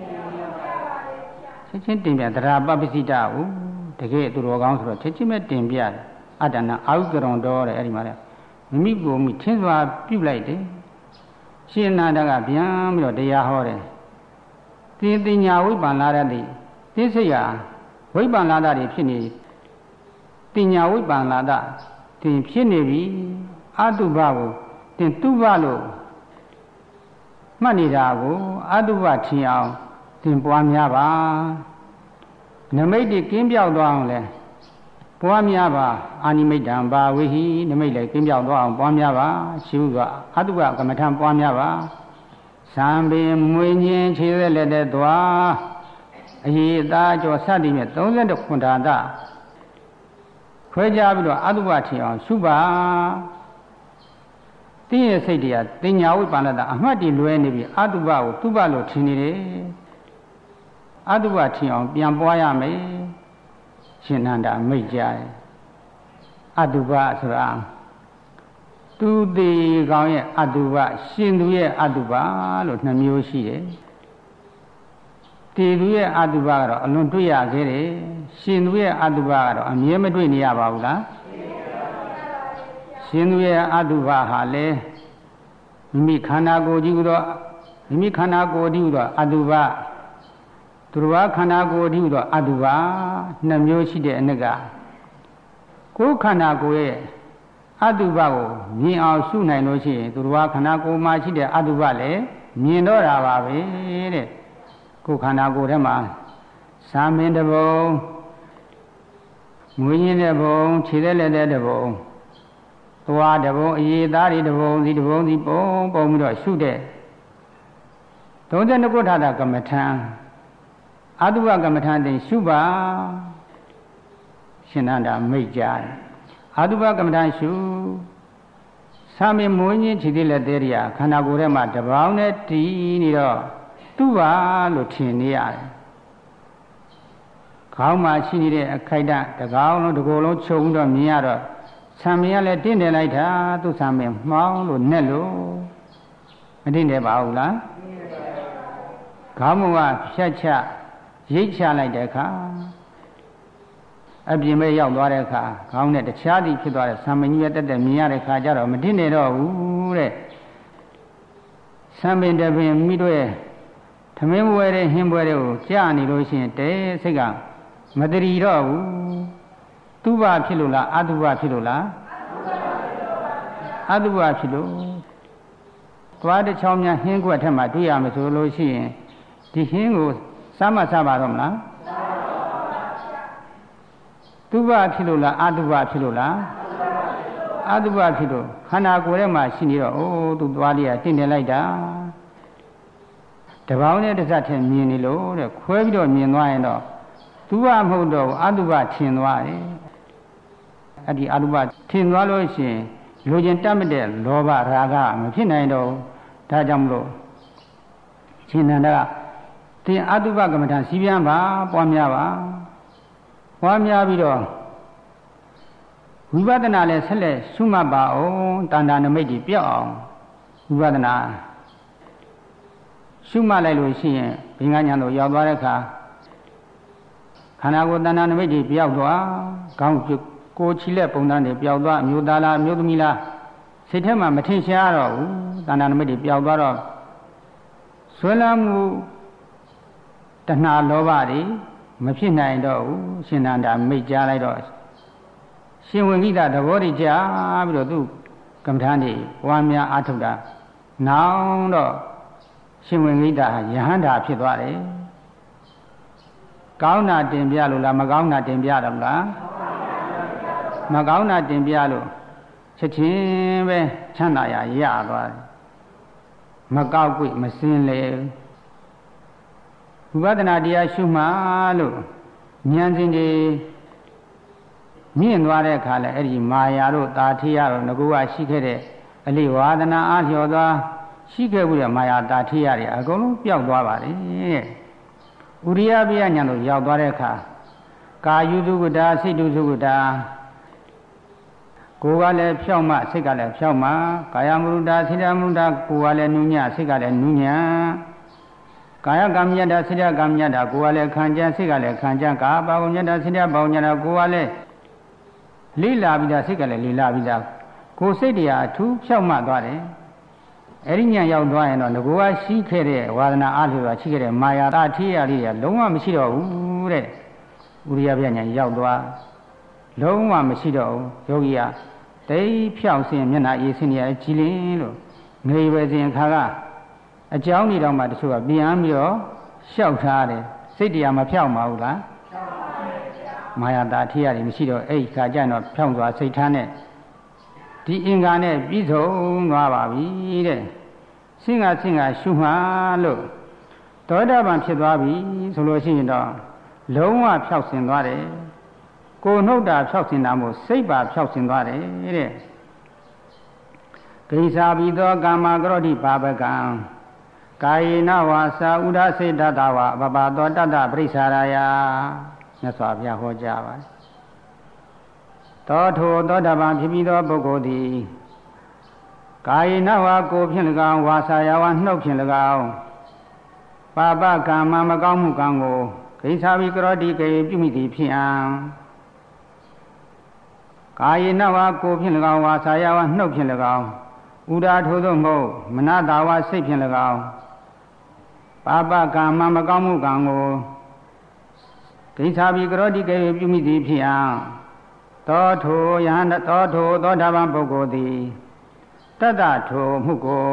ချက်ချင်းတင်ပြသရပပ္ပစိတဟုတကယ်သူတော်ကောင်းဆိုတော့ချက်ချင်းပဲတင်ပြတယ်အတ္တနာအာဟုကရုံတော်တဲ့အဲ့ဒီမှာလေမိမိကိုယ်မိထင်းစွာပြုတ်လိုက်တယ်ရှင်အနန္ဒကပြန်ပြီးတော့တရားဟောတယ်တင်ညာဝိပ္ပန္နလာတဲ့သိစိတ်ဟာဝိပ္ပန္နလာတာတွေဖြစ်နေတင်ညာဝိပ္ပန္နလာတာတင်ဖြစ်နေပြီအတုပကိုတင်တုပလို့မှတ်နေတာကိုအတုပထင်အောင်တင်ပွားများပါနမိတ်တွေကင်းပြောက်သွားအောင်လဲပွားများပါအာနိမိတ်တံဘာဝိဟိနမိတ်လည်းကင်းပြောက်သွားအောင်ပွားများပါရှိဥစွာအတုပကမ္မထံပွားများပါသံပင်မွေညင်းခြေသက်လက်တဲ့သွားအရေးအသားကျော်စသည်ဖြင့်32ခွန်ထာတခွဲခြားပြီးတော့အတုပထင်အောင်ရှုပါတင်းရဲ့စိတ်တရားတင်ညာဝိပ္ပန္နတာအမှတ်တည်လွဲနေပြီအတုပကိုတုပလို့ထင်နေတယ်အတုပထင်အောင်ပြန်ပွားရမယ်ရှင်နန္ဒာမိတ်ကြတယ်အတုပဆိုတာသူသေးကောင်ရဲ့အတုပရှင်သူရဲ့အတုပလို့2မျိုးရှိတယ်တည်သူရဲ့အတုပကတော့အလွန်တွေ့ရခဲ့တယ်ရှင်သူရဲ့အတုပကတော့အမြဲမတွေ့နေရပါဘူးလားရှင်သူရဲ့အတုပဟာလေမိမိခန္ဓာကိုယ်ကြီးကတော့မိမိခန္ဓာကိုယ်ကြီးကတော့အတုပသူတော်ဘာခန္ဓာကိုယ်ကြီးကတော့အတုပ2မျိုးရှိတဲ့အနက်ကကိုယ်ခန္ဓာကိုယ်ရဲ့အတုပကိုမြင်အောင်ရှုနိုင်လို့ရှိရင်သူတော်ဘာခန္ဓာကိုယ်မှာရှိတဲ့အတုပလည်းမြင်တော့တာပါပဲတဲ့ကိုယ်ခန္ဓာကိုယ်ထဲမှာသာမင်းတဘုံငွေရင်းတဲ့ဘုံခြေသက်လက်တဲ့တဘုံသွားတဘုံအရေးသားတွေတဘုံစီတဘုံစီပုံပြီးတော့ရှုတဲ့32ခုထာတာကမ္မထံအတုပကမ္မထံတင်ရှုပါရှင်နန္ဒာမိတ်ကြတယ်အတုပကမ္မထံရှုသာမင်းမွေးခြင်းခြေသက်လက်တဲ့ရာခန္ဓာကိုယ်ထဲမှာတပေါင်းနဲ့တည်နေတော့သူ့ပါလို့ထင်နေရတယ်ခေါင်းမှာရှိနေတဲ့အခိုက်တတကောင်းလုံးတစ်ကိုယ်လုံးချုပ်ပြီးတော့မြင်ရတော့ဆံမင်းကလည်းတင့်တယ်လိုက်တာသူ့ဆံမင်းမှောင်းလို့နဲ့လို့မတင့်တယ်ပါဘူးလားခေါင်းမကဖြတ်ချရိတ်ချလိုက်တဲ့အခါအပြင်မဲ့ရောက်သွားတဲ့အခါခေါင်းနဲ့တခြားသည်ဖြစ်သွားတဲ့ဆံမင်းကြီးရဲ့တက်တက်မြင်ရတဲ့အခါကျတော့မတင့်တယ်တော့ဘူးတဲ့ဆံမင်းတပင်မိတို့ရဲ့သမင်းပွဲတဲ့ဟင်းပွဲတွေကိုကြာနေလို့ရှိရင်တဲစိတ်ကမတရီတော့ဘူးသူဘဖြစ်လို့လားအတုဘဖြစ်လို့လားအတုဘဖြစ်လို့သွားတစ်ချောင်းများဟင်းခွက်ထက်မှတွေ့ရမယ်ဆိုလို့ရှိရင်ဒီဟင်းကိုစားမစားပါတော့မလားသူဘဖြစ်လို့လားအတုဘဖြစ်လို့လားအတုဘဖြစ်လို့ခန္ဓာကိုယ်ထဲမှာရှိနေတော့အိုးသူသွားလေးကတင့်တယ်လိုက်တာတပေါင်းနဲ့တစ်စက်ထင်မြင်နေလို့တဲ့ခွဲပြီးတော့မြင်သွားရင်တော့သူဘမဟုတ်တော့အတုပထင်သွားတယ်အဲ့ဒီအတုပထင်သွားလို့ရှိရင်လူကျင်တတ်မတဲ့လောဘရာဂမဖြစ်နိုင်တော့ဒါကြောင့်မလို့ရှင်နန္ဒကတင်အတုပကမ္မထစီပြန်ပါပွားများပါပွားများပြီးတော့ဝိပဿနာလည်းဆက်လက်ရှုမှတ်ပါအောင်တဏ္ဍာနမိတ်ကြီးပြောက်အောင်ဝိပဿနာရှုမှတ်လိုက်လို့ရှိရင်ဘင်္ဂညာတို့ရောက်သွားတဲ့အခါခန္ဓာကိုယ်တဏ္ဍာနမိတ်တွေပြောက်သွားခေါင်းကိုယ်ချီလက်ပုံသဏ္ဍာန်တွေပြောက်သွားအမျိုးသားလားအမျိုးသမီးလားစိတ်ထဲမှာမထင်ရှားတော့ဘူးတဏ္ဍာနမိတ်တွေပြောက်သွားတော့ဆွဲလန်းမှုတဏှာလောဘတွေမဖြစ်နိုင်တော့ဘူးရှင်နန္ဒာမိတ်ကြားလိုက်တော့ရှင်ဝင်ကိတသဘောတွေကြားပြီးတော့သူကမ္မထာတွေဝါများအားထုတ်တာနောက်တော့ရှင်ဝင်ကိတယဟန္တာဖြစ်သွားတယ်ကောင်းတာတင်ပြလို့လားမကောင်းတာတင်ပြတော့လားမကောင်းတာတင်ပြလို့ချက်ချင်းပဲချမ်းသာရရသွားတယ်မကောက်ကွေ့မစင်းလေဝိပဿနာတရားရှုမှလို့ဉာဏ်စဉ်တွေမြင့်သွားတဲ့အခါလဲအဲ့ဒီမာယာတို့တာထိယတို့ငကူကရှိခဲ့တဲ့အလိဝါဒနာအားလျော်သွားရှိခဲ့မှုတဲ့မာယာတာထိယတွေအကုန်လုံးပျောက်သွားပါတယ်တဲ့ဥရိယပိယဉာဏ်တို့ရောက်သွားတဲ့အခါကာယုသုကတာစိတ်တုသုကတာကိုယ်ကလည်းဖြောက်မှစိတ်ကလည်းဖြောက်မှကာယမုဒ္ဒစိတ္တမုဒ္ဒကိုယ်ကလည်းနုညစိတ်ကလည်းနုညကာယကံမြတ်တာစိတ္တကံမြတ်တာကိုယ်ကလည်းခံကြစိတ်ကလည်းခံကြကာပါဝမြတ်တာစိတ္တပါဝမြတ်တာကိုယ်ကလည်းလိလာပြီးသားစိတ်ကလည်းလိလာပြီးသားကိုယ်စိတ်တရားအထူးဖြောက်မှသွားတယ်အဲ့ဒီညံရောက်သွားရင်တော့ငကိုကရှိခဲ့တဲ့ဝါဒနာအားလျော်ရှိခဲ့တဲ့မာယာတထိရလေးကလုံးဝမရှိတော့ဘူးတဲ့ဥရိယပြညာရောက်သွားလုံးဝမရှိတော့ဘူးယောဂီကတိတ်ဖြောက်စင်မျက်နှာအေးစင်ရကြည်လင်းလို့ငရေပဲစဉ်ခါကအကြောင်းဒီတော့မှတချို့ကပြန်ပြီးတော့ရှောက်ထားတယ်စိတ်တရားမဖြောက်မှာဘူးလားမာယာတထိရတယ်မရှိတော့အဲ့ဒီခါကျတော့ဖြောင်းသွားစိတ်ထားနဲ့ဒီအင်္ဂါနဲ့ပြီးဆုံးသွားပါပြီတဲ့ဆင်းကရှုမှလို့သောတာပန်ဖြစ်သွားပြီဆိုလို့ရှိရင်တော့လုံးဝဖြောက်ဆင်သွားတယ်ကိုယ်နှုတ်တာဖြောက်ဆင်တာမို့စိတ်ပါဖြောက်ဆင်သွားတယ်တဲ့ဂိသာဘိသောကာမကရောတိပါပကံကာယေနဝါစာဥဒစေတတဝအပပသောတတ္တပရိစ္ဆာရယမြတ်စွာဘုရားဟောကြားပါတယ်သောထိုသောတပန်ဖြစ်ပြီးသောပုဂ္ဂိုလ်သည်ကာယေနဝါကိုဖြင့်၎င်းဝါစာယဝနှုတ်ဖြင့်၎င်းပါပကံမမကောင်းမှုကံကိုဂိသာဘိကရောတိကေပြုမိသည်ဖြစ်ံကာယေနဝါကိုဖြင့်၎င်းဝါစာယဝနှုတ်ဖြင့်၎င်းဥဒါထိုသို့မဟုတ်မနတာဝစိတ်ဖြင့်၎င်းပါပကံမမကောင်းမှုကံကိုဂိသာဘိကရောတိကေပြုမိသည်ဖြစ်ံသောထိုယဟန်သောထိုသောတာပန်ပုဂ္ဂိုလ်သည်တတ္တထိုမှုကို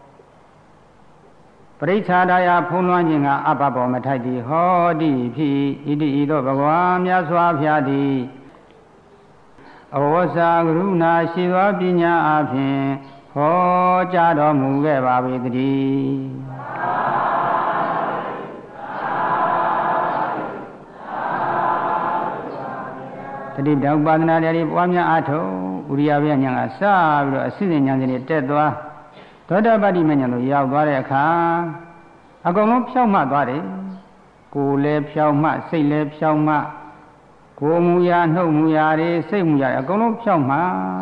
ပရိစ္ဆာဒယဖုံးလွှမ်းခြင်းကအပ္ပဘောမထိုက်သည်ဟောတိဖြစ်ဣတိဤသို့ဘဂဝါမြတ်စွာဘုရားသည်အဝဇ္ဇာကရုဏာရှိသောပညာအဖြင့်ဟောကြားတော်မူခဲ့ပါ၏တည်းတတိတောင်ပါဒနာတရားပွားများအားထုတ်ဥရိယဗျာဉာဏ်ကစပြီးတော့အစစ်စစ်ဉာဏ်စဉ်တက်သွားသောတာပတ္တိမဉာဏ်တို့ရောက်သွားတဲ့အခါအကုန်လုံးဖြောက်မှသွားတယ်ကိုယ်လည်းဖြောက်မှစိတ်လည်းဖြောက်မှကိုယ်မူရာနှုတ်မူရာတွေစိတ်မူရာတွေအကုန်လုံးဖြောက်မှ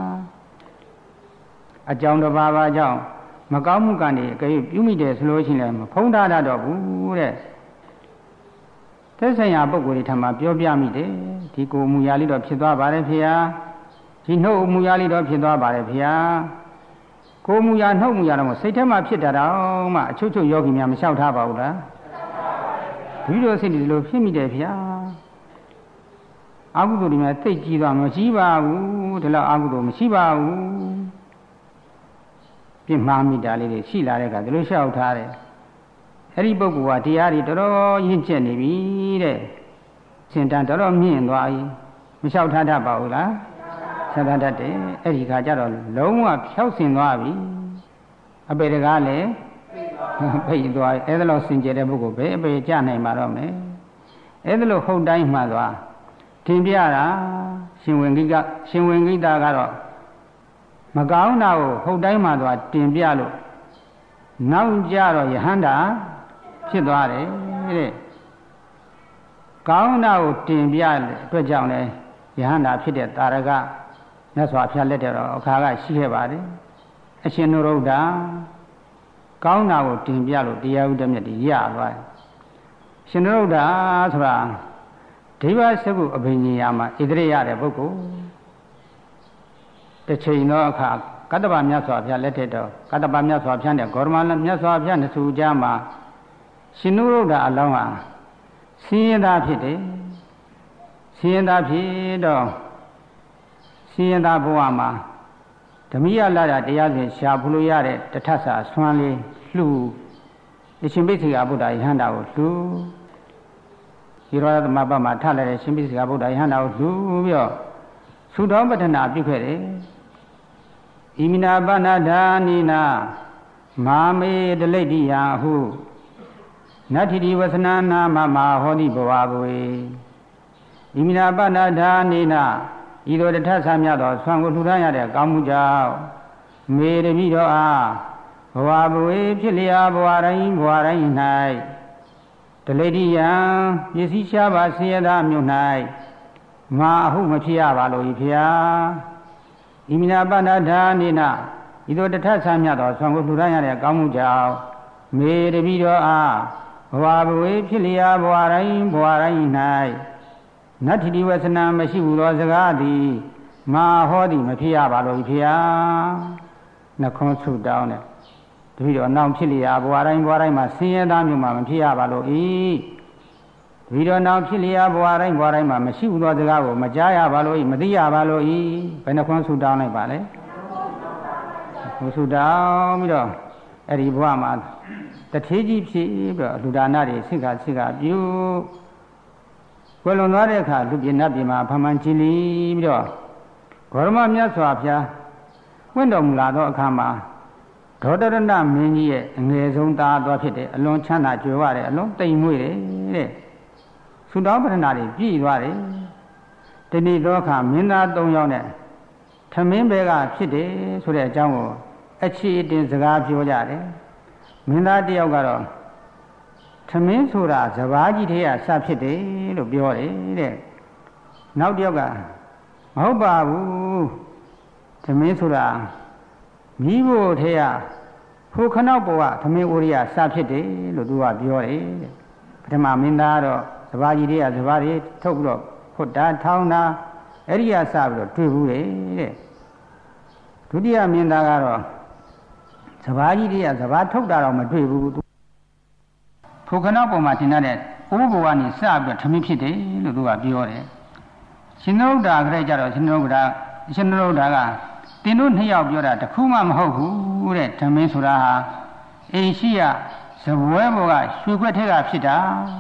အကြောင်းတစ်ပါးပါကြောင့်မကောင်းမှုကံတွေအကြိမ်ပြုမိတယ်ဆိုလို့ရှိရင်လည်းမဖုံးထားတတ်တော့ဘူးတဲ့သက်ဆိုင်ရာပုဂ္ဂိုလ်တွေထံမှာပြောပြမိတယ်ဒီကိုယ်မူရာလေးတော့ဖြစ်သွားပါတယ်ဖေဟာဒီနှုတ်မူရာလေးတော့ဖြစ်သွားပါတယ်ဖေဟာကိုယ်မူရာနှုတ်မူရာတော့စိတ်ထဲမှာဖြစ်တာတော့မှအချုပ်ချုပ်ယောဂီများမလျှောက်ထားပါဘူးလားဒီလိုစိတ်ဒီလိုဖြစ်မိတယ်ဖေဟာအကုသိုလ်တွေများသိကြည့်သွားမရှိပါဘူးဒီလောက်အကုသိုလ်မရှိပါဘူးပြစ်မှားမိတာလေးတွေရှိလာတဲ့အခါဒီလိုလျှောက်ထားတယ်အဲ့ဒီပုဂ္ဂိုလ်ကတရားတွေတော်တော်ရင့်ကျက်နေပြီတဲ့စင်တန်တော်တော်မြင့်သွားပြီမလျှောက်ထားတတ်ပါဘူးလားလျှောက်ထားတတ်တယ်အဲ့ဒီခါကျတော့လုံးဝဖြောက်ဆင်သွားပြီအပေတကားလည်းဖိတ်သွားအဲ့ဒါလို့စင်ကြယ်တဲ့ပုဂ္ဂိုလ်ပဲအပေကြနိုင်မှာတော့မယ်အဲ့ဒါလို့ဟုတ်တိုင်းမှသွားထင်ပြတာရှင်ဝင်ကိတာကတော့မကောင်းတာကိုဟုတ်တိုင်းမှသွားတင်ပြလို့နောက်ကြတော့ယဟန္တာဖြစ်သွားတယ်တဲ့ကောင်းတာကိုတင်ပြတဲ့အတွက်ကြောင့်လဲယဟန္တာဖြစ်တဲ့တာရကမြတ်စွာဘုရားလက်ထက်တော့အခါကရှိခဲ့ပါတယ်အရှင်နုရုဒ္ဓကောင်းတာကိုတင်ပြလို့တရားဥဒ္ဓမြတ်ကြီးရသွားတယ်ရှင်နုရုဒ္ဓဆိုတာဒိဗ္ဗစကုအဘိညာယာမှာဣတိရရတဲ့ပုဂ္ဂိုလ်တစ်ချိန်သောအခါကတ္တဗမြတ်စွာဘုရားလက်ထက်တော့ကတ္တဗမြတ်စွာဘုရားနဲ့ဂေါရမမြတ်စွာဘုရားနှစ်ဆူကြားမှာရှင်နုရုဒ္ဓအလောင်းဟာဆင်းရဲသားဖြစ်တယ်ဆင်းရဲသားဖြစ်တော့ဆင်းရဲသားဘဝမှာဓမိယလာတာတရားစဉ်ရှားဖူလို့ရတဲ့တထဆာဆွမ်းလေးလှူအရှင်ပိစိကဗုဒ္ဓယဟန္တာကိုလှူဒီရောသမဘမှာထလိုက်တဲ့ရှင်ပိစိကဗုဒ္ဓယဟန္တာကိုလှူပြီးတော့သုတောပတ္ထနာပြုခဲ့တယ်ဣမိနာပဏဒာနိနာမာမေတလိတ္တိယဟုနတ္ထိတိဝသနာနာမမဟောတိဘဝဘဝေဣမိနာပဏဒာနိနာဤသို့တထဆာမြတ်သောဆွမ်းကိုလှူဒါန်းရတဲ့ကောင်းမှုကြောင့်မေတပိတော်အားဘဝဘဝေဖြစ်လျာဘဝတိုင်း၌တလိတ္တိယံပစ္စည်းရှားပါဆင်းရဲသားမြို့၌ငါအဟုမဖြစ်ရပါလို့ဖျားဣမိနာပဏ္ဍာနိနာဤသို့တထဆမ်းမြတ်သောဆွမ်းကိုလှူဒါန်းရတဲ့ကောင်းမှုကြောင့်မေတပိတော်အားဘဝဘဝေဖြစ်လျာဘဝတိုင်း၌နတ္ထိဝဆနာမရှိဘူးသောစကားသည်မာဟောသည်မဖြစ်ရပါလို့ဖေဟာနှခွန်းဆုတောင်းတယ်တပိတော်နောက်ဖြစ်လျာဘဝတိုင်းမှာဆင်းရဲသားမျိုးမှမဖြစ်ရပါလို့ဤတပိတော်နောက်ဖြစ်လျာဘဝတိုင်းမှာမရှိဘူးသောစကားကိုမကြားရပါလို့ဤမသိရပါလို့ဤဘယ်နှခွန်းဆုတောင်းလိုက်ပါလဲဆုတောင်းပြီးတော့အဲ့ဒီဘဝမှာတထေးကြီးဖြစ်ပြီးတော့လူဒါနတွေစိတ်ကပြုကွယ်လွန်သွားတဲ့အခါလူပြင်းနတ်ပြင်းမှာဖမှန်ကြည်လီပြီးတော့ဂေါရမမြတ်စွာဘုရားဝင့်တော်မူလာသောအခါမှာဒေါတရဏမင်းကြီးရဲ့အငယ်ဆုံးသားတော်ဖြစ်တယ်အလွန်ချမ်းသာကြွယ်ဝတယ်အလွန်တိမ်မွေ့တယ်တဲ့ဆုတောင်းပတ္ထနာတွေပြည့်သွားတယ်ဒီနေ့သောအခါမင်းသား၃ယောက်နဲ့ထမင်းဘဲကဖြစ်တယ်ဆိုတဲ့အကြောင်းကိုအခြေအတင်စကားပြောကြတယ်မင်းသားတယောက်ကတော့ထမင်းဆိုတာစဘာကြီးထဲကစဖြစ်တယ်လို့ပြောတယ်တဲ့နောက်တယောက်ကမဟုတ်ပါဘူးထမင်းဆိုတာမိဖို့ထဲကဖိုခနောက်ပေါ်ကထမင်းအိုရိယစဖြစ်တယ်လို့သူကပြောတယ်တဲ့ပထမမင်းသားတော့စဘာကြီးထဲကစဘာတွေထုတ်ပြီးတော့ဖွတ်တာထောင်းတာအဲ့ဒီကစပြီးတော့တွေ့ဘူးတဲ့ဒုတိယမင်းသားကတော့စဘာကြီးတွေကစဘာထုတ်တာတော့မတွေ့ဘူးဖိုခနောက်ပေါ်မှာတင်တဲ့အိုးဘဝကနေစပြီးတော့ထမင်းဖြစ်တယ်လို့သူကပြောတယ်ရှင်နုဒ္ဒါကလေးကြတော့ရှင်နုဒ္ဒါကတင်တို့နှစ်ယောက်ပြောတာတခုမှမဟုတ်ဘူးတဲ့ထမင်းဆိုတာဟာအိမ်ရှိရဇပွဲဘောကရွှေခွက်ထက်ကဖြစ်တာ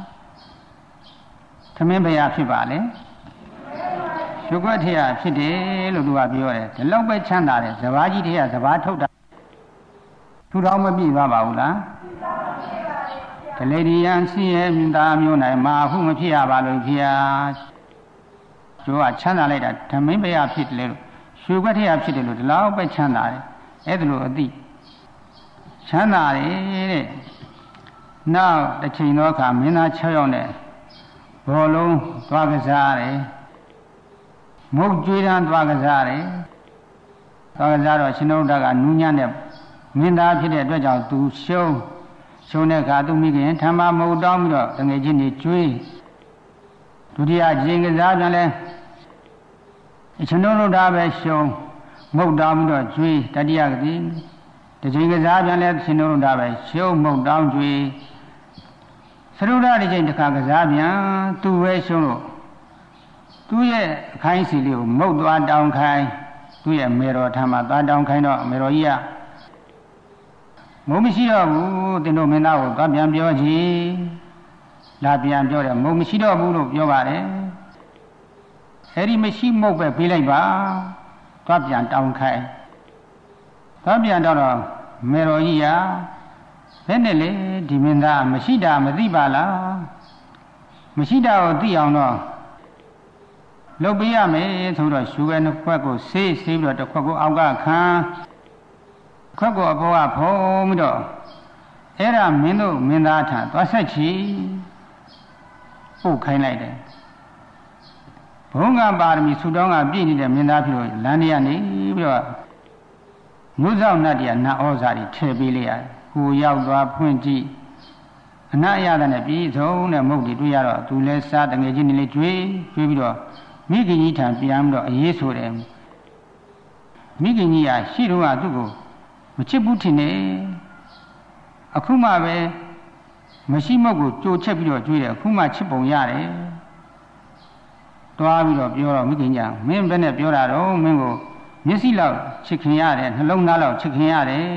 ထမင်းဘယ်ဟာဖြစ်ပါလဲရွှေခွက်ထက်ကဖြစ်တယ်လို့သူကပြောတယ်ဒီလောက်ပဲချမ်းသာတယ်ဇဘာကြီးတွေကဇဘာထုတ်တာထူထောင်မပြည့်သွားပါဘူးလားတလေဒီယံရှိရဲ့မြင်သားမျိုး၌မာဟုမဖြစ်ရပါလို့ဖေဟာကျိုးကချမ်းသာလိုက်တာဓမင်းဘယဖြစ်တယ်လို့ရွှေခွက်ထရဖြစ်တယ်လို့ဒီလောက်ပဲချမ်းသာတယ်အဲ့ဒါလို့အသိချမ်းသာတယ်တဲ့နောက်တစ်ချိန်သောအခါမင်းသား6ယောက်နဲ့ဘောလုံးသွားကစားတယ်မုတ်ကျွေးတန်းသွားကစားတယ်သွားကစားတော့ရှင်နုဒ္ဒကနူးညံ့တဲ့မင်းသားဖြစ်တဲ့အတွက်ကြောင့်သူရှုံးတဲ့အခါသူမိခင်ထမ်းမမုတ်တောင်းပြီးတော့တငယ်ချင်းတွေကျွေးဒုတိယဂျင်ကစားပြန်လဲရှင်နုဒ္ဒပဲရှုံးမုတ်တောင်းပြီးတော့ကျွေးတတိယကတိတချိန်ကစားပြန်လဲရှင်နုဒ္ဒပဲရှုံးမုတ်တောင်းကျွေးသရုဒ္ဓဒီချိန်တစ်ခါကစားပြန်သူပဲရှုံးလို့သူ့ရဲ့အခိုင်းစီလေးကိုမုတ်သွားတောင်းခိုင်းသူ့ရဲ့မေတော်ထမ်းမှာသွားတောင်းခိုင်းတော့မေတော်ကြီးကမုံမရှိတော့ဘူးတင်တို့မင်းသားကိုသွားပြန်ပြောကြည့်လာပြန်ပြောတယ်မုံမရှိတော့ဘူးလို့ပြောပါတယ်အဲဒီမရှိမုတ်ပဲပေးလိုက်ပါသွားပြန်တောင်းခိုင်းသွားပြန်တော့မေတော်ကြီးကဘယ်နဲ့လေဒီမင်းသားမရှိတာမသိပါလားမရှိတာကိုသိအောင်တော့လုပ်ပေးရမယ်ဆိုတော့ရှူခဲနှစ်ခွက်ကိုဆေးပြီးတော့တစ်ခွက်ကိုအောက်ကခံခွက်ကိုအပေါ်ကဖုံးပြီးတော့အဲ့ဒါမင်းတို့မင်းသားထံသွားဆက်ချီပို့ခိုင်းလိုက်တယ်ဘုံကပါရမီဆူတောင်းကပြည့်နေတဲ့မင်းသားဖြစ်လို့လမ်းထဲကနေပြီးတော့မြို့ဆောင်နတ်တရားနတ်ဩဇာတွေထည့်ပေးလိုက်ရတယ်ကိုရောက်သွားဖွင့်ကြည့်အနတ်ရတဲ့နဲ့ပြည်စုံတဲ့မုတ်တွေတွေ့ရတော့သူလဲစားတငယ်ချင်းတွေလေးကျွေးပြီးတော့မိခင်ကြီးထံပြန်ပြီးတော့အေးဆိုတယ်မိခင်ကြီးကရှိတော့ကသူ့ကိုမချစ်ဘူးထင်တယ်အခုမှပဲမရှိမုတ်ကိုကြိုချက်ပြီးတော့ကျွေးတယ်အခုမှချစ်ပုံရတယ်တွားပြီးတော့ပြောတော့မိခင်ကြီးမင်းဘယ်နဲ့ပြောတာတော့မင်းကိုမျက်စိလောက်ချစ်ခင်ရတယ်နှလုံးသားလောက်ချစ်ခင်ရတယ်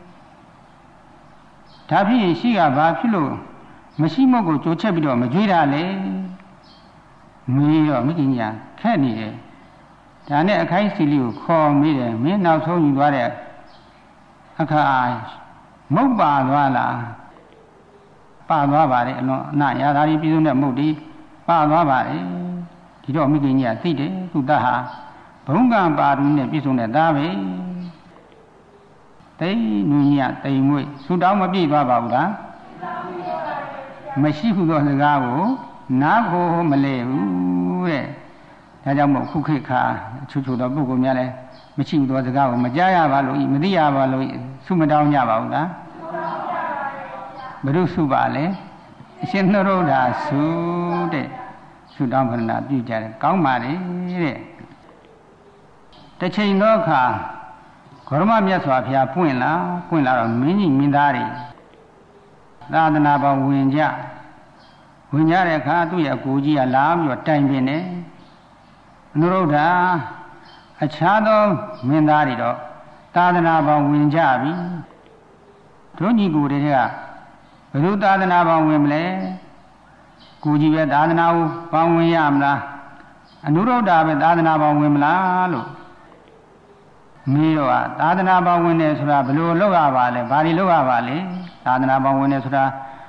ဒါဖြစ်ရင်ရှိကဘာဖြစ်လို့မရှိမုတ်ကိုကြိုချက်ပြီးတော့မကျွေးတာလေမေးတော့မိခင်ကြီးခက်နေတယ်ဒါနဲ့အခိုင်းစီလေးကိုခေါ်မိတယ်မင်းနောက်ဆုံးယူသွားတဲ့အခါမုတ်ပါသွားလားပါသွားပါတယ်အလွန်အနာရာသာကြီးပြည်စုံတဲ့မုတ်ဒီပါသွားပါတယ်ဒီတော့မိခင်ကြီးကသိတယ်သူသားဟာဘုံကံပါရမီနဲ့ပြည်စုံတဲ့သားပဲတိမ်နူညတိမ်မွေ့ဆူတောင်းမပြည့်သွားပါဘူးလားမရှိဟုသောစကားကိုနားဖို့မလဲဘူးတဲ့ဒါကြောင့်မို့ခုခေတ်ခါချူချူသောပုဂ္ဂိုလ်များလဲမရှိဘူးသောစကားကိုမကြားရပါလို့မသိရပါလို့ဆုမတောင်းကြပါဘူးလားဘုရုဆုပါလေအရှင်နရုဒ္ဓဆုတဲ့ဆုတောင်းခဏပြုကြတယ်ကောင်းပါလေတဲ့တစ်ချိန်တော့ခါဂေါရမမြတ်စွာဘုရားပွင့်လာတော့မင်းကြီးမင်းသားတွေသာသနာပေါ်ဝင်ကြတဲ့အခါသူ့ရဲ့အကိုကြီးကလာပြီးတော့တိုင်ပင်တယ်နုရုဒ္ဓအခြားသောမင်းသားတွေတော့သာသနာပေါ်ဝင်ကြပြီတို့ညီကိုတွေကဘယ်လိုသာသနာပေါ်ဝင်မလဲကိုကြီးပဲသာသနာကိုပေါင်းဝင်ရမလားအနုရုဒ္ဓပဲသာသနာပေါ်ဝင်မလားလို့မင်းတို့ကသာသနာပေါ်ဝင်တယ်ဆိုတာဘယ်လိုလုပ်ရပါလဲဘာတွေလုပ်ရပါလဲသာသနာပေါ်ဝင်တယ်ဆိုတာ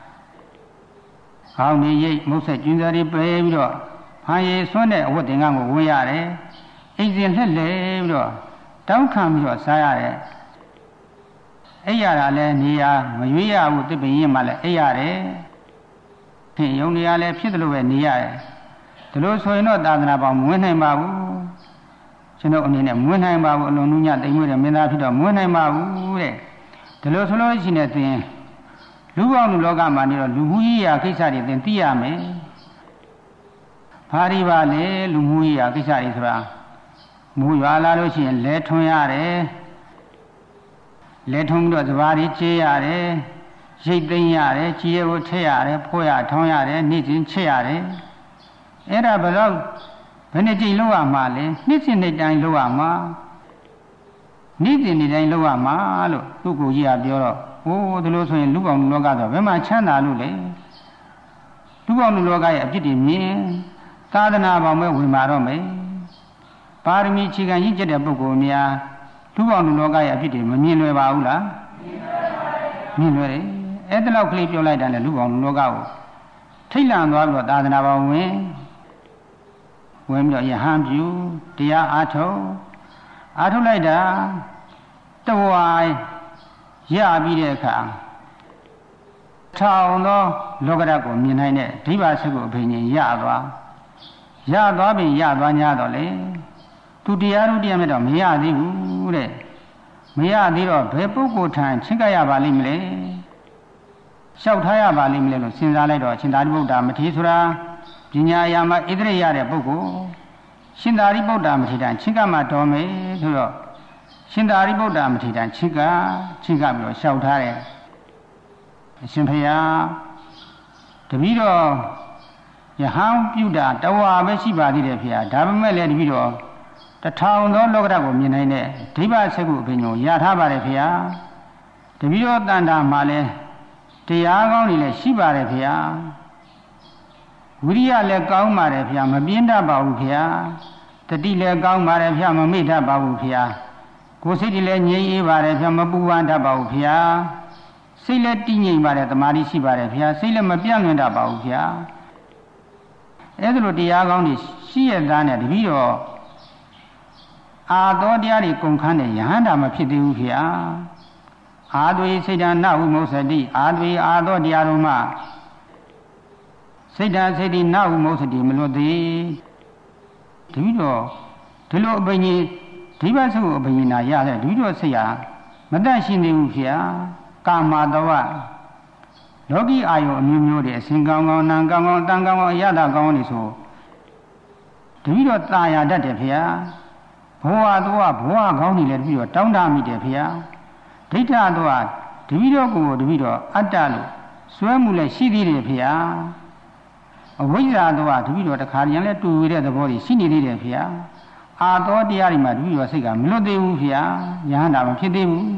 ခေါင်းကြီးရိတ်မုတ်ဆက်ကျင်းစားတွေပဲပြီးတော့ဖန်ရည်ဆွန်းတဲ့အဝတ်တင်ကကိုဝင်ရတယ်အိမ်စဉ်လှက်လေပြီးတော့တောင်းခံပြီးတော့စားရတယ်အဲ့ရတာလဲနေရာမရွေးရဘူးတစ်ပင်ရင်မှလည်းအဲ့ရတယ်ထင်ယုံနေရလဲဖြစ်တယ်လို့ပဲနေရတယ်ဒီလိုဆိုရင်တော့သာသနာပေါ်မဝင်နိုင်ပါဘူးကျွန်တော်အနေနဲ့မဝင်နိုင်ပါဘူးအလွန်နုညတိမ်မွေးတဲ့မင်းသားဖြစ်တော့မဝင်နိုင်ပါဘူးတဲ့ဒီလိုဆိုလို့ရှိနေသင်လူပေါင်းလူလောကမှာနေတော့လူမှုရေးရာကိစ္စတွေသင်သိရမယ်ဘာတွေပါလဲလူမှုရေးရာကိစ္စတွေဆိုတာမူရွာလာလို့ရှိရင်လဲထွန်းရတယ်လဲထုံးပြီးတော့စပါးတွေကျေးရတယ်ရိတ်သိမ်းရတယ်ကြီးရဲကိုထည့်ရတယ်ဖိုးရထောင်းရတယ်နေ့စဉ်ချက်ရတယ်အဲ့ဒါဘယ်နဲ့ကြိမ်လောက်ရမှာလဲနှစ်စဉ်နှစ်တိုင်းလောက်ရမှာနေ့စဉ်နေ့တိုင်းလောက်ရမှာလို့သူ့ကိုကြီးကပြောတော့ဟိုးဒီလိုဆိုရင်လူပေါင်းလူလောကဆိုဘယ်မှာချမ်းသာလို့လဲလူပေါင်းလူလောကရဲ့အပြစ်တွေမြင်သာသနာပေါင်းပဲဝင်มาတော့မယ်ပါရမီခြေခံရည်ကျက်တဲ့ပုဂ္ဂိုလ်များလူပေါင်းလူလောကရဲ့အဖြစ်တွေမမြင်လွယ်ပါဘူးလားမြင်လွယ်တယ်အဲ့ဒါလောက်ကလေးပြောလိုက်တာနဲ့လူပေါင်းလူလောကကိုထိတ်လန့်သွားပြီးတော့သာသနာပေါ်ဝင်ပြီးတော့ယဟန်ပြုတရားအားထုတ်လိုက်တာတဝါရပြီးတဲ့အခါထောင်သောလောကဓာတ်ကိုမြင်နိုင်တဲ့ဒိဗ္ဗစကုအဘိညာဉ်ရသွားပြီရသွား냐တော့လေသူတရားတို့တရားမဲ့တော့မရသေးဘူးတဲ့မရသေးတော့ဘယ်ပုဂ္ဂိုလ်ထံချင်းကပ်ရပါလိမ့်မလဲလျှောက်ထားရပါလိမ့်မလဲလို့စဉ်းစားလိုက်တော့ရှင်သာရိပုတ္တမထေရဆိုတာပညာယာမဣတိရရတဲ့ပုဂ္ဂိုလ်ရှင်သာရိပုတ္တမထေရချင်းကပ်မှတော်မယ်ဆိုတော့ရှင်သာရိပုတ္တမထေရချင်းကပ်ပြီးတော့လျှောက်ထားတယ်အရှင်ဘုရားတပည့်တော်ယဟန်ပြုတာတဝါပဲရှိပါသေးတယ်ဖေဟာဒါပေမဲ့လည်းတပည့်တော်တထောင်သောလောကဓာတ်ကိုမြင်နိုင်တဲ့ဒိဗ္ဗစကုအဘိညာဉ်ရထားပါတယ်ဖေဟာတပည့်တော်တန်တာမှာလည်းတရားကောင်းတွေလည်းရှိပါတယ်ဖေဟာဝိရိယလည်းကောင်းပါတယ်ဖေဟာမပြင်းတတ်ပါဘူးဖေဟာတတိလည်းကောင်းပါတယ်ဖေဟာမမေ့တတ်ပါဘူးဖေဟာကိုယ်စိတ်တွေလည်းငြိမ်အေးပါတယ်ဖေဟာမပူပန်တတ်ပါဘူးဖေဟာစိတ်လည်းတည်ငြိမ်ပါတယ်တမာတိရှိပါတယ်ဖေဟာစိတ်လည်းမပြန့်လွင့်တတ်ပါဘူးဖေဟာအဲ့ဒါလိုတရားကောင်းတွေရှိရသားနဲ့တပည့်တော်အာသောတရားတွေကုန်ခန်းတဲ့ယဟန္တာမဖြစ်သေးဘူးဖေဟာအာသွေစိတ်တနဝိမုစ္စတိအာသွေအာသောတရားတို့မှစိတ်တစိတ်တိနဝိမုစ္စတိမလွတ်သေးတပည့်တော်ဒီလိုအပင်ကြီးဒီဘဆုအပင်ကြီးနာရတဲ့တပည့်တော်စိတ်ဟာမတတ်ရှိနေဘူးဖေဟာကာမတဝလောကီအာယုအမျိုးမျိုးတွေအစဉ်ကောင်းကောင်းနံကောင်းကောင်းတန်ကောင်းကောင်းအရသာကောင်းကောင်းနေဆိုတပည့်တော်ตาရတတ်တယ်ဖေဟာဘောဟာတော့ဘောဟာကောင်းနေလေတပည့်တော်တောင်းတမိတယ်ဖေဟာဒိဋ္ဌတော့တပည့်တော်ကိုတပည့်တော်အတ္တလို့စွဲမှုလည်းရှိသေးတယ်ဖေဟာအဝိဇ္ဇာတော့တပည့်တော်တခါတည်းလည်းတူဝေတဲ့သဘောတွေရှိနေသေးတယ်ဖေဟာအာသောတရားတွေမှာတပည့်တော်စိတ်ကမလွတ်သေးဘူးဖေဟာယဟန္တာမဖြစ်သေးဘူး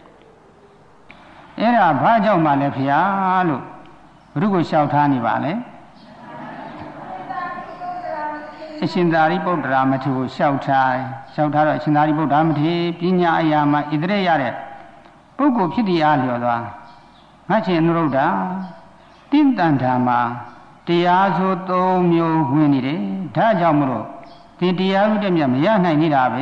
အဲ့ဒါဘာကြောင့်မှလဲဖေဟာလို့ဘုရုကိုလျှောက်ထားနေပါလေအရှင်သာရိပုတ္တရာမထေရကိုလျှောက်ထားတော့အရှင်သာရိပုတ္တရာမထေရပညာအရာမှာဣတရေရတဲ့ပုဂ္ဂိုလ်ဖြစ်တည်အားလျော်သွားငါချင်းအနုရုဒ္ဓတင့်တန်ထာမှာတရားဆို၃မျိုးဝင်နေတယ်ဒါကြောင့်မလို့ဒီတရားဥဒ္ဒမြတ်မရနိုင်နေတာပဲ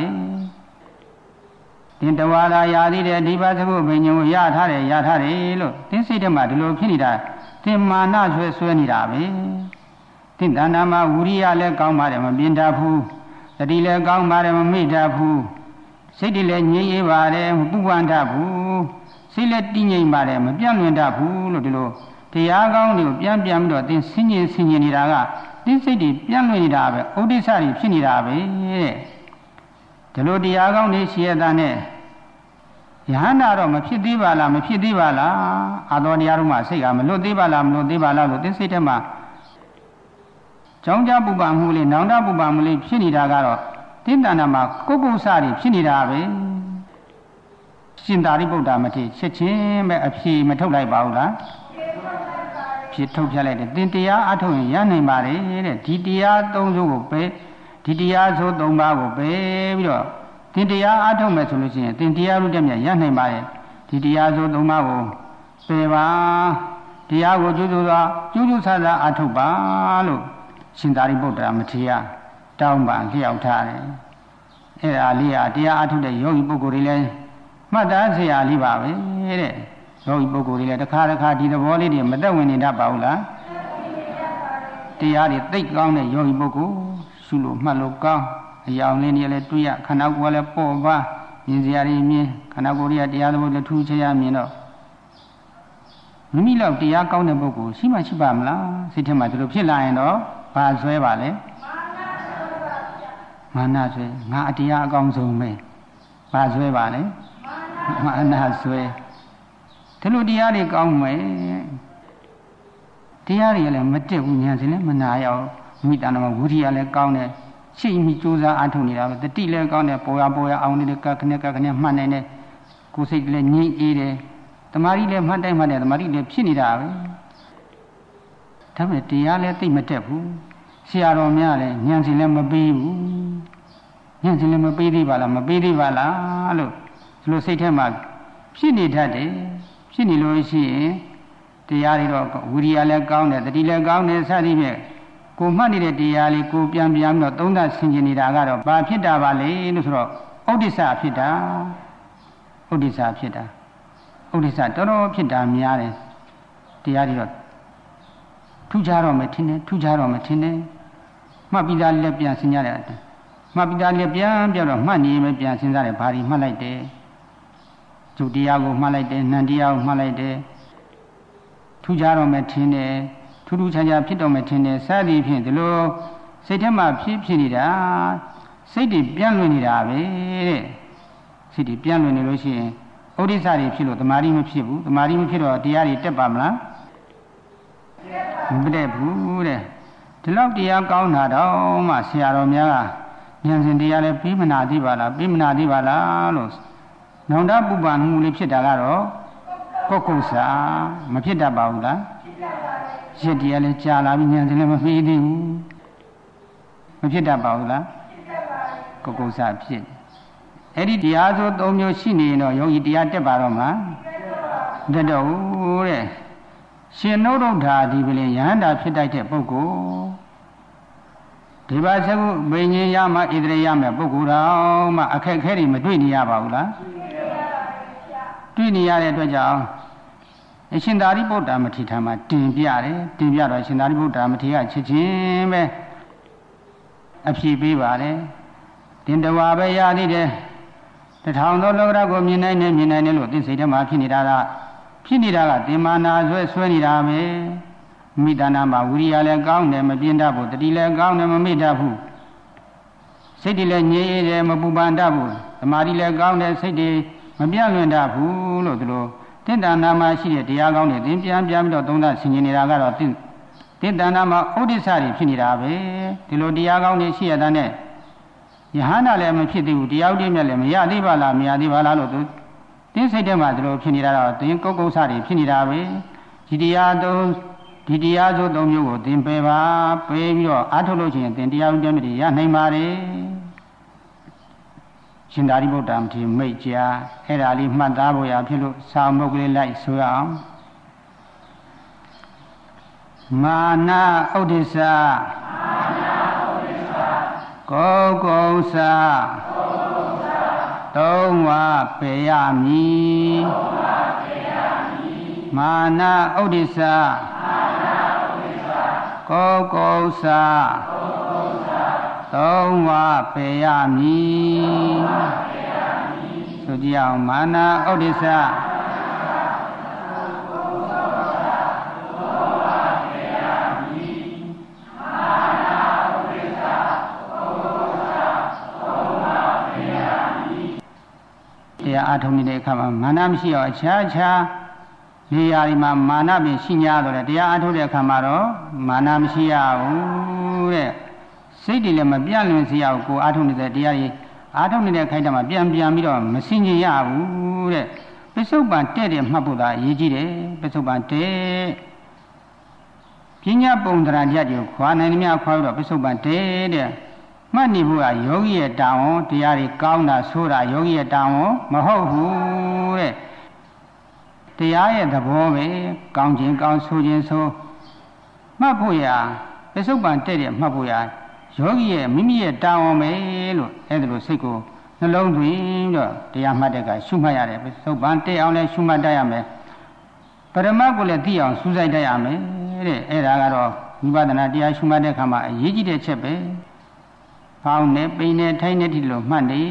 တင်တဝါလာရသေးတဲ့ဒီပါသဘုဘိညာဉ်ကိုရထားတယ်လို့သင်စိတ်ထဲမှာဒီလိုဖြစ်နေတာသင်မာနဆွဲနေတာပဲသင်တဏ္ဍာမှာဝိရိယလည်းကောင်းပါတယ်မပြင်းတတ်ဘူးတတိလည်းကောင်းပါတယ်မမေ့တတ်ဘူးစိတ်တွေလည်းငြိမ်ရပါတယ်မပူပန်တတ်ဘူးစိတ်လည်းတည်ငြိမ်ပါတယ်မပြန့်လွင်တတ်ဘူးလို့ဒီလိုတရားကောင်းတွေကိုပြန်ပြီးတော့သင်ဆင်ញင်နေတာကသင်စိတ်တွေပြန့်လွင်နေတာပဲဥဒိစ္စတွေဖြစ်နေတာပဲတဲ့ဒီလိုတရားကောင်းတွေရှိရတဲ့နဲ့ယဟန္တာတော့မဖြစ်သေးပါလားမဖြစ်သေးပါလားအာသောတရားတို့မှာစိတ်ကမလွတ်သေးပါလားမလွတ်သေးပါလားလို့သင်စိတ်ထဲမှာကြောင်းကြပူပန်မှုလေးနောင်တပူပန်မှုလေးဖြစ်နေတာကတော့သင်္တဏမှာကိုယ်ကိုယ်စတွေဖြစ်နေတာပဲရှင်သာရိပုတ္တမထေရချက်ချင်းပဲအဖြေမထုတ်လိုက်ပါဘူးလားဖြစ်ထုတ်ပြလိုက်တယ်သင်တရားအထုတ်ရင်ရနိုင်ပါတယ်တဲ့ဒီတရား၃စုကိုပဲဒီတရားဆို၃ပါးကိုပဲပြီးတော့သင်တရားအထုတ်မယ်ဆိုလို့ရှိရင်သင်တရားလို့တက်မြတ်ရနိုင်ပါတယ်ဒီတရားဆို၃ပါးကိုပယ်ပါတရားကိုကျူးစွာအထုတ်ပါလို့ရှင်သာရိပုတ္တမထေရတောင်းပန်လျှောက်ထားတယ်အဲ့ဒါလေးဟာတရားအထုတ်တဲ့ယောဂီပုဂ္ဂိုလ်တွေလည်းမှတ်သားစရာလေးပါပဲတဲ့ယောဂီပုဂ္ဂိုလ်တွေလည်းတစ်ခါဒီသဘောလေးတွေမသက်ဝင်နေတတ်ပါဘူးလားတရားတွေသိကောင်းတဲ့ယောဂီပုဂ္ဂိုလ်ရှုလို့မှတ်လို့ကောင်းအယောင်လေးတွေလည်းတွေ့ရခန္ဓာကိုယ်ကလည်းပေါ်ပါမြင်စရာတွေမြင်ခန္ဓာကိုယ်တွေကတရားသဘောလည်းထူးခြားရမြင်တော့မိမိလောက်တရားကောင်းတဲ့ပုဂ္ဂိုလ်ရှိမှရှိပါမလားစိတ်ထဲမှာဒီလိုဖြစ်လာရင်တော့ဘာဆွဲပါလဲမာနဆွဲငါအတရားအကောင်းဆုံးပဲဘာဆွဲပါလဲမာနဆွဲဒီလိုတရားတွေကောင်းမယ်တရားတွေလည်းမတက်ဘူးညာစဉ်လည်းမနာရအောင်မိတ္တနာမှာဝိရိယလည်းကောင်းတယ်ရှိမိကြိုးစားအားထုတ်နေတာပဲတတိလည်းကောင်းတယ်ပေါ်ရအောင်နေတဲ့ကခနဲ့မှတ်နိုင်တယ်ကိုယ်စိတ်လည်းငြိမ့်အေးတယ်တမာရီလည်းမှတ်တိုင်းမှတ်တယ်တမာရီလည်းဖြစ်နေတာပဲဒါပေမဲ့တရားလည်းသိမတက်ဘူးဆရာတော်များလည်းဉာဏ်စဉ်လည်းမပေးဘူးဉာဏ်စဉ်လည်းမပေးသေးပါလားမပေးသေးပါလားလို့ဒီလိုစိတ်ထဲမှာဖြစ်နေတတ်တယ်ဖြစ်နေလို့ရှိရင်တရားတွေတော့ဝိရိယလည်းကောင်းတယ်တတိလည်းကောင်းတယ်စသည်ဖြင့်ကိုမှတ်နေတဲ့တရားလေးကိုပြန်ပြီးတော့သုံးသပ်ဆင်ခြင်နေတာကတော့ဘာဖြစ်တာပါလဲလို့ဆိုတော့ဥဒိစ္စဖြစ်တာဥဒိစ္စတော်တော်ဖြစ်တာများတယ်တရားတွေတော့ထူးခြားတော့မထင်နဲ့မှတ်ပြီးသားလည်းပြန်စဉ်းစားရတယ်မှတ်ပြီးသားလည်းပြန်တော့မှတ်နေမှပြန်စဉ်းစားတယ်ဘာဒီမှတ်လိုက်တယ်ကျုပ်တရားကိုမှတ်လိုက်တယ်နံတရားကိုမှတ်လိုက်တယ်ထူးခြားတော့မထင်နဲ့ထူးထူးခြားခြားဖြစ်တော့မထင်နဲ့စသည်ဖြင့်ဒီလိုစိတ်ထဲမှာဖြစ်နေတာစိတ်တွေပြန့်လွင်နေတာပဲတဲ့စိတ်တွေပြန့်လွင်နေလို့ရှိရင်ဥဒိစ္စတွေဖြစ်လို့တမာရီမဖြစ်ဘူးတမာရီမဖြစ်တော့တရားတွေတက်ပါမလားမတက်ဘူးတဲ့ဒီလောက်တရားကောင်းတာတော့မှဆရာတော်များကဉာဏ်စဉ်တရားလည်းပြီးမနာသေးပါလားလို့နောင်တပူပန်မှုလေးဖြစ်တာကတော့ကိုယ်ကုဆာမဖြစ်တတ်ပါဘူးလားရစ်တရားလည်းကြာလာပြီးဉာဏ်စဉ်လည်းမပြီးသေးဘူးမဖြစ်တတ်ပါဘူးလားကိုယ်ကုဆာဖြစ်အဲ့ဒီတရားဆို၃မျိုးရှိနေရင်တော့ယောဂီတရားတက်ပါတော့မှာတက်တော့ဘူးတဲ့ရှင်နုရုဒ္ဓါဒီပလင်ယဟန္တာဖြစ်တတ်တဲ့ပုဂ္ဂိုလ်ဒီပါစကုဘိညာဉ်ရမှဣတရေရမယ်ပုဂ္ဂိုလ်တော်မှအခက်ခဲတွေမတွေ့နေရပါဘူးလားတွေ့နေရတဲ့အတွက်ကြောင့်အရှင်သာရိပုတ္တမထေရမှာတင်ပြတော့ရှင်သာရိပုတ္တမထေရချက်ချင်းပဲအဖြေပေးပါတယ်တင်တဝါပဲရသေးတယ်တထောင်သောလောကဓာတ်ကိုမြင်နိုင်တယ်လို့သိစိတ်ထဲမှာဖြစ်နေတာကတင်မာနာဆွဲနေတာပဲမိတ္တနာမှာဝိရိယလည်းကောင်းတယ်မပြင်းတတ်ဘူးတတိလည်းကောင်းတယ်မမေ့တတ်ဘူးစိတ်တွေလည်းငြိမ်ရဲတယ်မပူပန်တတ်ဘူးသမာဓိလည်းကောင်းတယ်စိတ်တွေမပြန့်လွင်တတ်ဘူးလို့ဒီလိုတင့်တဏ္ဍာမှာရှိတဲ့တရားကောင်းတွေသင်ပြန်ပြီးတော့သုံးသပ်ဆင်ခြင်နေတာကတော့တင့်တဏ္ဍာမှာဥဒိစ္စတွေဖြစ်နေတာပဲဒီလိုတရားကောင်းတွေရှိရတဲ့နဲ့ယဟန္တာလည်းမဖြစ်သေးဘူးတရားဥဒိမြတ်လည်းမရသေးပါလားလို့သူတင်းစိတ်ထဲမှာဒီလိုဖြစ်နေတာတော့သင်ကုက္ကုဆတွေဖြစ်နေတာပဲဒီတရားဆို၃မျိုးကိုသင်ပယ်ပါပယ်ပြီးတော့အားထုတ်လို့ရှိရင်သင်တရားဥဒိမြတ်တွေရနိုင်ပါတယ်ရှင်သာရိပုတ္တမထေရမိတ်ကြားအဲ့ဒါလေးမှတ်သားဖို့ရဖြစ်လို့စာမုတ်ကလေးလိုက်ဆိုရအောင်မာနဥဒိစ္စကိုယ်ကုဆာသုံးဝပယ်ရမည်မာနဥဒိစ္စကိုယ်ကုဆာသုံးဝပယ်ရမည်ဆိုကြည့်အောင်မာနဥဒိစ္စတရားအားထုတ်နေတဲ့အခါမှာမာနမရှိအောင်အခြားနေရာဒီမှာမာနပြင်ရှိ냐တော့လေတရားအားထုတ်တဲ့အခါမှာတော့မာနမရှိရဘူးတဲ့စိတ်တွေလည်းမပြန့်လွင်စေရဘူးကိုအားထုတ်နေတဲ့တရားကြီးအားထုတ်နေတဲ့ခိုက်တမှာပြန်ပြီးတော့မစင်ကြင်ရဘူးတဲ့ပစ္စုပန်တဲ့မှတ်ဖို့သာအရေးကြီးတယ်ပစ္စုပန်တဲ့ပညာပုံသဏ္ဍာန်ကြကိုခွာနိုင်မြခွာပြီးတော့ပစ္စုပန်တဲ့မှတ်နေဖို့ကယောဂီရဲ့တာဝန်တရားတွေကောင်းတာဆိုတာယောဂီရဲ့တာဝန်မဟုတ်ဘူးတဲ့တရားရဲ့သဘောပဲကောင်းခြင်းကောင်းဆိုခြင်းဆိုမှတ်ဖို့ရာပစ္စုပန်တဲ့မှတ်ဖို့ရာယောဂီရဲ့မိမိရဲ့တာဝန်ပဲလို့အဲ့ဒါလိုစိတ်ကိုနှလုံးသွင်းပြီးတော့တရားမှတ်တဲ့ကရှုမှတ်ရတယ်ပစ္စုပန်တဲ့အောင်လဲရှုမှတ်တတ်ရမယ်ပရမတ်ကိုလည်းသိအောင်စူးစိုက်တတ်ရမယ်တဲ့အဲ့ဒါကတော့ဝိပဿနာတရားရှုမှတ်တဲ့အခါမှာအရေးကြီးတဲ့ချက်ပဲဖောင်းနေပိန်နေထိုင်နေဒီလိုမှတ်နေ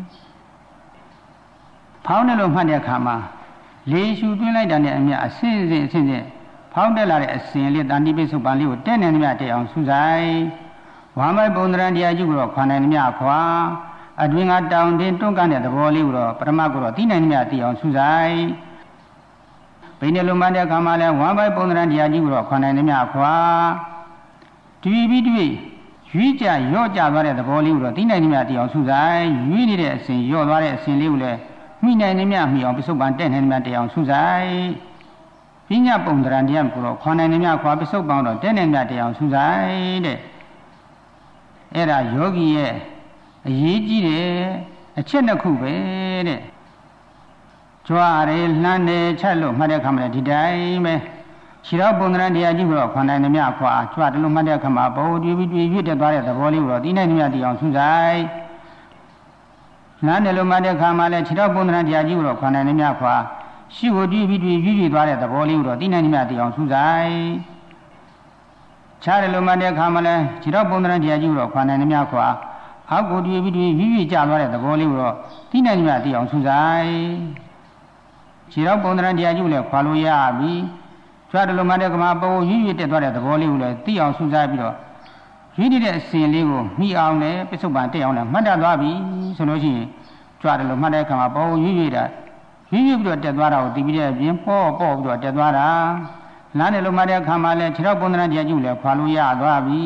ဖောင်းနေလို့မှတ်တဲ့အခါမှာလေရှုသွင်းလိုက်တာနဲ့အမြအဆင့်ဖောင်းတက်လာတဲ့အစဉ်လေးတန်တိပိစုပန်လေးကိုတဲ့နေမြတဲ့အောင်စူးစိုက်ဝမ်းမိုက်ပုံသဏ္ဍာန်တရားကျုပ်တော့ခွန်နိုင်မြခွာအတွင်ကတောင်တင်တွန်းကန်တဲ့သဘောလေးကိုတော့ပရမတ်ကိုတော့သိနိုင်မြသိအောင်စူးစိုက်ပိန်နေလို့မှတ်တဲ့အခါမှာလဲဝမ်းမိုက်ပုံသဏ္ဍာန်တရားကျုပ်တော့ခွန်နိုင်မြခွာတွေ့ပြီးတွေ့ရွေးကြရော့ကြသွားတဲ့သဘောလေးကိုတော့သိနိုင်မြသိအောင်စူးစိုက်ရွေးနေတဲ့အစဉ်ရော့သွားတဲ့အစဉ်လေးကိုလည်းမိနိုင်မြမိအောင်ပစ္စုပန်တဲ့နိုင်မြတဲ့အောင်စူးစိုက်ပညာပုံသဏ္ဍာန်တရားကိုတော့ခွန်နိုင်မြခွာပစ္စုပန်တော့တဲ့နိုင်မြတဲ့အောင်စူးစိုက်တဲ့အဲ့ဒါယောဂီရဲ့အရေးကြီးတဲ့အချက်နှစ်ခုပဲတဲ့ကြွားရဲလှမ်းတယ်ချက်လို့မှတ်တဲ့အခါမှာဒီတိုင်းပဲခြေတော်ပုံသဏ္ဍာန်တရားကြီးကိုတော့ခွန်နိုင်မြခွာကြွားတယ်လို့မှတ်တဲ့အခါမှာဘောတွေ့ပြီးရွတ်တက်သွားတဲ့သဘောလေးကိုတော့ဒီနိုင်မြတည်အောင်စူးစိုက်လှမ်းတယ်လို့မှတ်တဲ့အခါမှာလည်းခြေတော်ပုံသဏ္ဍာန်တရားကြီးကိုတော့ခွန်နိုင်မြခွာရှိကိုတွေ့ပြီးရွတ်သွားတဲ့သဘောလေးကိုတော့ဒီနိုင်မြတည်အောင်စူးစိုက်ခြားတယ်လို့မှတ်တဲ့အခါမှာလဲခြေတော်ပုံသဏ္ဍာန်တရားကြီးကိုတော့ခွာနိုင်မြခွာအောက်ကိုတွေ့ပြီးရွေ့ကြသွားတဲ့သဘောလေးကိုတော့သိနိုင်မြသိအောင်စူးစိုက်ခြေတော်ပုံသဏ္ဍာန်တရားကြီးကိုလည်းခွာလို့ရပြီခြားတယ်လို့မှတ်တဲ့အခါမှာပုံရွေ့တက်သွားတဲ့သဘောလေးကိုလည်းသိအောင်စူးစိုက်ပြီးတော့ရွေ့နေတဲ့အစဉ်လေးကိုမိအောင်လည်းပစ္စုပန်တက်အောင်လည်းမှတ်တတ်သွားပြီဆိုလို့ရှိရင်ခြားတယ်လို့မှတ်တဲ့အခါမှာပုံရွေ့ပြီးတော့တက်သွားတာကိုသိပြီးတဲ့အပြင်ပေါ့ပြီးတော့တက်သွားတာလမ်းတယ်လို့မှတ်တဲ့အခါမှာလဲခြေတော်ပုံသဏ္ဍာန်တရားကျုပ်လည်းခွာလို့ရသွားပြီ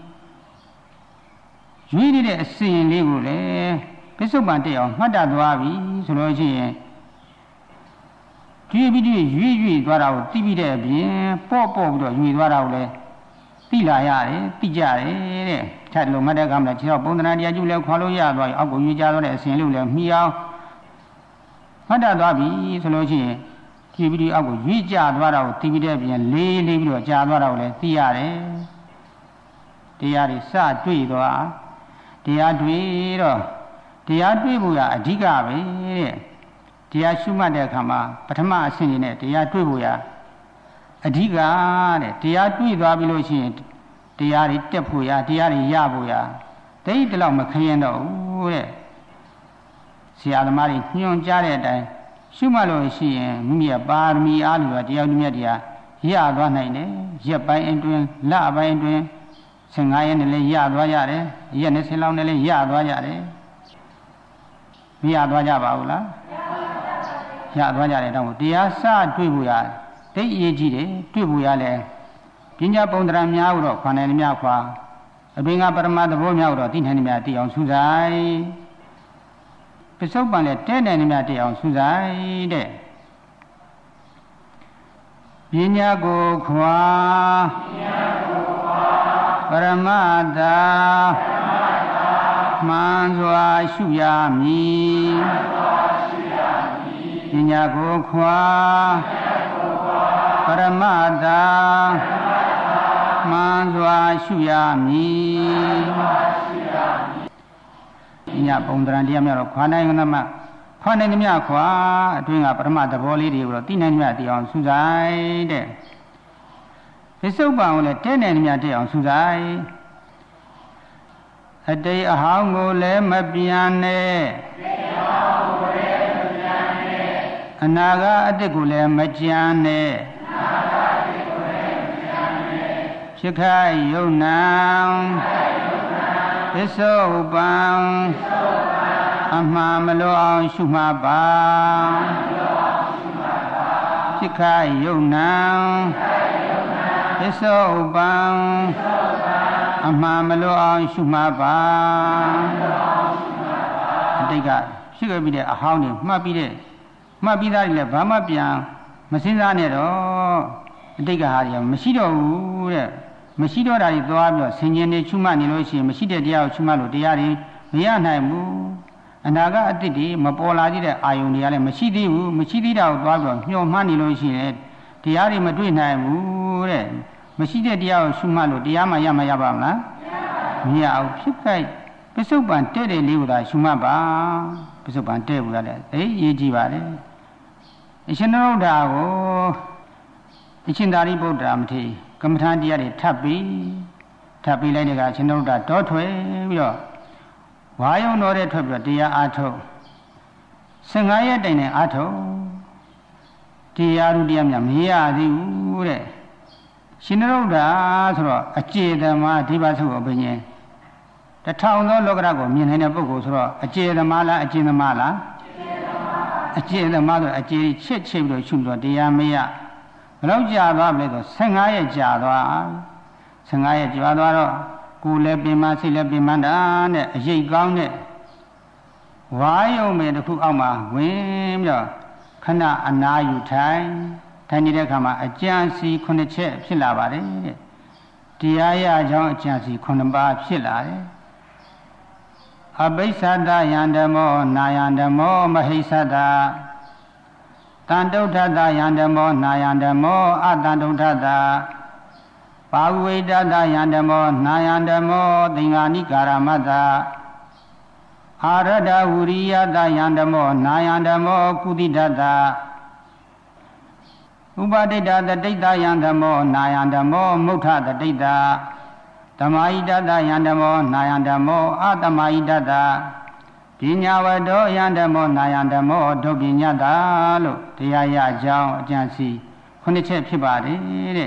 ရွေးနေတဲ့အစဉ်လေးကိုလည်းပစ္စုပန်တက်အောင်မှတ်တတ်သွားပြီဆိုလို့ရှိရင်ဒီပြီးရွေ့သွားတာကိုသိပြီးတဲ့အပြင်ပေါ့ပြီးတော့ရွေ့သွားတာကိုလည်းသိလာရတယ်သိကြတယ်တဲ့ခြေတော်မှတ်တဲ့အခါမှာခြေတော်ပုံသဏ္ဍာန်တရားကျုပ်လည်းခွာလို့ရသွားပြီအောက်ကိုရွေ့ကြသွားတဲ့အစဉ်လေးကိုလည်းမှီအောင်မှတ်တတ်သွားပြီဆိုလို့ရှိရင်ကြည့်ပြီးအောက်ကိုရွေ့ကြသွားတာကိုသိပြီးတဲ့ပြင်လေးပြီးတော့ကြာသွားတာကိုလည်းသိရတယ်တရားတွေစတွေ့သွားတရားတွေ့တော့တရားတွေ့ဖို့ကအဓိကပဲတဲ့တရားရှုမှတ်တဲ့အခါမှာပထမအဆင့်ကြီးနဲ့တရားတွေ့ဖို့ရအဓိကတဲ့တရားတွေ့သွားပြီလို့ရှိရင်တရားတွေတက်ဖို့ရတရားတွေရဖို့ရတိတ်တလောက်မခရင်တော့ဘူးတဲ့ဆရာသမားတွေညွှန်ကြားတဲ့အတိုင်းရှုမှတ်လို့ရှိရင်မိမိရဲ့ပါရမီအားလို့တရားလူမြတ်တရားရသွားနိုင်တယ်ရက်ပိုင်းအတွင်းလပိုင်းအတွင်း15ရက်နဲ့လည်းရသွားရတယ်ရက်20လောက်နဲ့လည်းရသွားရတယ်မရသွားကြပါဘူးလားရသွားကြတယ်တော့တရားစတွေ့ဖို့ရတိတ်အရေးကြီးတယ်တွေ့ဖို့ရလဲပညာပုံသဏ္ဍာန်များတော့ခွန်နိုင်မြခွာအပင်ကပရမသဘောများတော့သိနိုင်မြသိအောင်စူးစိုက်ပစ္စုပန်လည်းတဲ့နိုင်မြတဲ့အောင်စူးစိုက်တဲ့ပညာကိုခွာပရမတ္တမှန်စွာရှုရမည်ပညာကိုခွာပရမတ္တမှန်စွာရှုရမည်ညပုံသဏ္ဍာန်တရားများတော့ခွာနိုင်ကမှခွာနိုင်မြခွာအတွင်းကပရမသဘောလေးတွေကိုတော့သိနိုင်မြသိအောင်စူးစိုက်တဲ့ပစ္စုပန်ကိုလည်းတဲ့နိုင်မြတဲ့အောင်စူးစိုက်အတိတ်အဟောင်းကိုလည်းမပြန်နဲ့အနာဂတ်အတိတ်ကိုလည်းမကြမ်းနဲ့ဖြစ်ခိုက်ယုံနာပစ္စုပန်အမှန်မလို့အောင်ရှုမှတ်ပါဖြစ်ခိုက်ယုံနာပစ္စုပန်အမှန်မလို့အောင်ရှုမှတ်ပါအတိတ်ကရှိခဲ့ပြီးတဲ့အဟောင်းတွေမှတ်ပြီးသားတွေလည်းဘာမှပြန်မစင်းစားနဲ့တော့အတိတ်ကဟာတွေမရှိတော့ဘူးတဲ့မရှိတော့တာတွေသွားပြီးတော့ဆင်ခြင်နေရှုမှတ်နေလို့ရှိရင်မရှိတဲ့တရားကိုရှုမှတ်လို့တရားတွေမရနိုင်ဘူးအနာဂတ်အတိတ်တွေမပေါ်လာသေးတဲ့အာယုန်တွေကလည်းမရှိသေးဘူးမရှိသေးတာကိုသွားပြီးတော့မျှော်မှန်းနေလို့ရှိရင်တရားတွေမတွေ့နိုင်ဘူးတဲ့မရှိတဲ့တရားကိုရှုမှတ်လို့တရားမှရမရပါမလားမရအောင်ဖြစ်ခိုက်ပစ္စုပန်တဲ့တဲ့လေးကိုသာရှုမှတ်ပါပစ္စုပန်တဲ့ဘူးလည်းရေးကြည့်ပါလေအရှင်နုဒ္ဓကိုအရှင်သာရိပုတ္တရာမထေရကမ္မထာတရားတွေထပ်ပြီးလိုက်တဲ့ကအရှင်နုဒ္ဓတောထွယ်ပြီးတော့ဝါယုံတော်တဲ့ထွက်ပြီးတော့တရားအားထုတ်15ရက်တိုင်နဲ့အားထုတ်တရားဥတရားများမရသေးဘူးတဲ့ရှင်နုဒ္ဓဆိုတော့အကျေသမားဒီပါစုအဘိညာဉ်တထောင်သောလောကရကိုမြင်နိုင်တဲ့ပုဂ္ဂိုလ်ဆိုတော့အကျေသမားလားအကျဉ်းသမားလားအကျေသမားဆိုအကျေချက်ပြီးတော့ရှုတော့တရားမရဘယ်လောက်ကြာသွားမလဲဆို15ရက်ကြာသွား15ရက်ကြာသွားတော့ကိုယ်လည်းပင်မစိတ်လည်းပင်မတာနဲ့အရေးကောင်းတဲ့ဝါယုံမေတစ်ခုအောက်မှာဝင်ပြီးတော့ခဏအနာယူထိုင်နေတဲ့အခါမှာအကျဉ်းစီ9ချက်ဖြစ်လာပါတယ်တဲ့တရားရကြောင်းအကျဉ်းစီ9ပါးဖြစ်လာတယ်အဘိသတယံဓမ္မောနာယံဓမ္မောမဟိသတတန်တုဋ္ဌတယံဓမ္မောနာယံဓမ္မောအတန်တုဋ္ဌတပါဝိတတယံဓမ္မောနာယံဓမ္မောသင်္ဃာနိကာရမတ္တအာရဒဝရိယတယံဓမ္မောနာယံဓမ္မောကုသီတတဥပဒိတတတိတယံဓမ္မောနာယံဓမ္မောမုဋ္ဌတတိတသမာဟိတတယံဓမ္မောနာယံဓမ္မောအသမာဟိတတပညာဝတ္တောယံဓမ္မောနာယံဓမ္မောဒုပညတလို့တရားရကြောင်းအကျဉ်းစီ9ချက်ဖြစ်ပါတယ်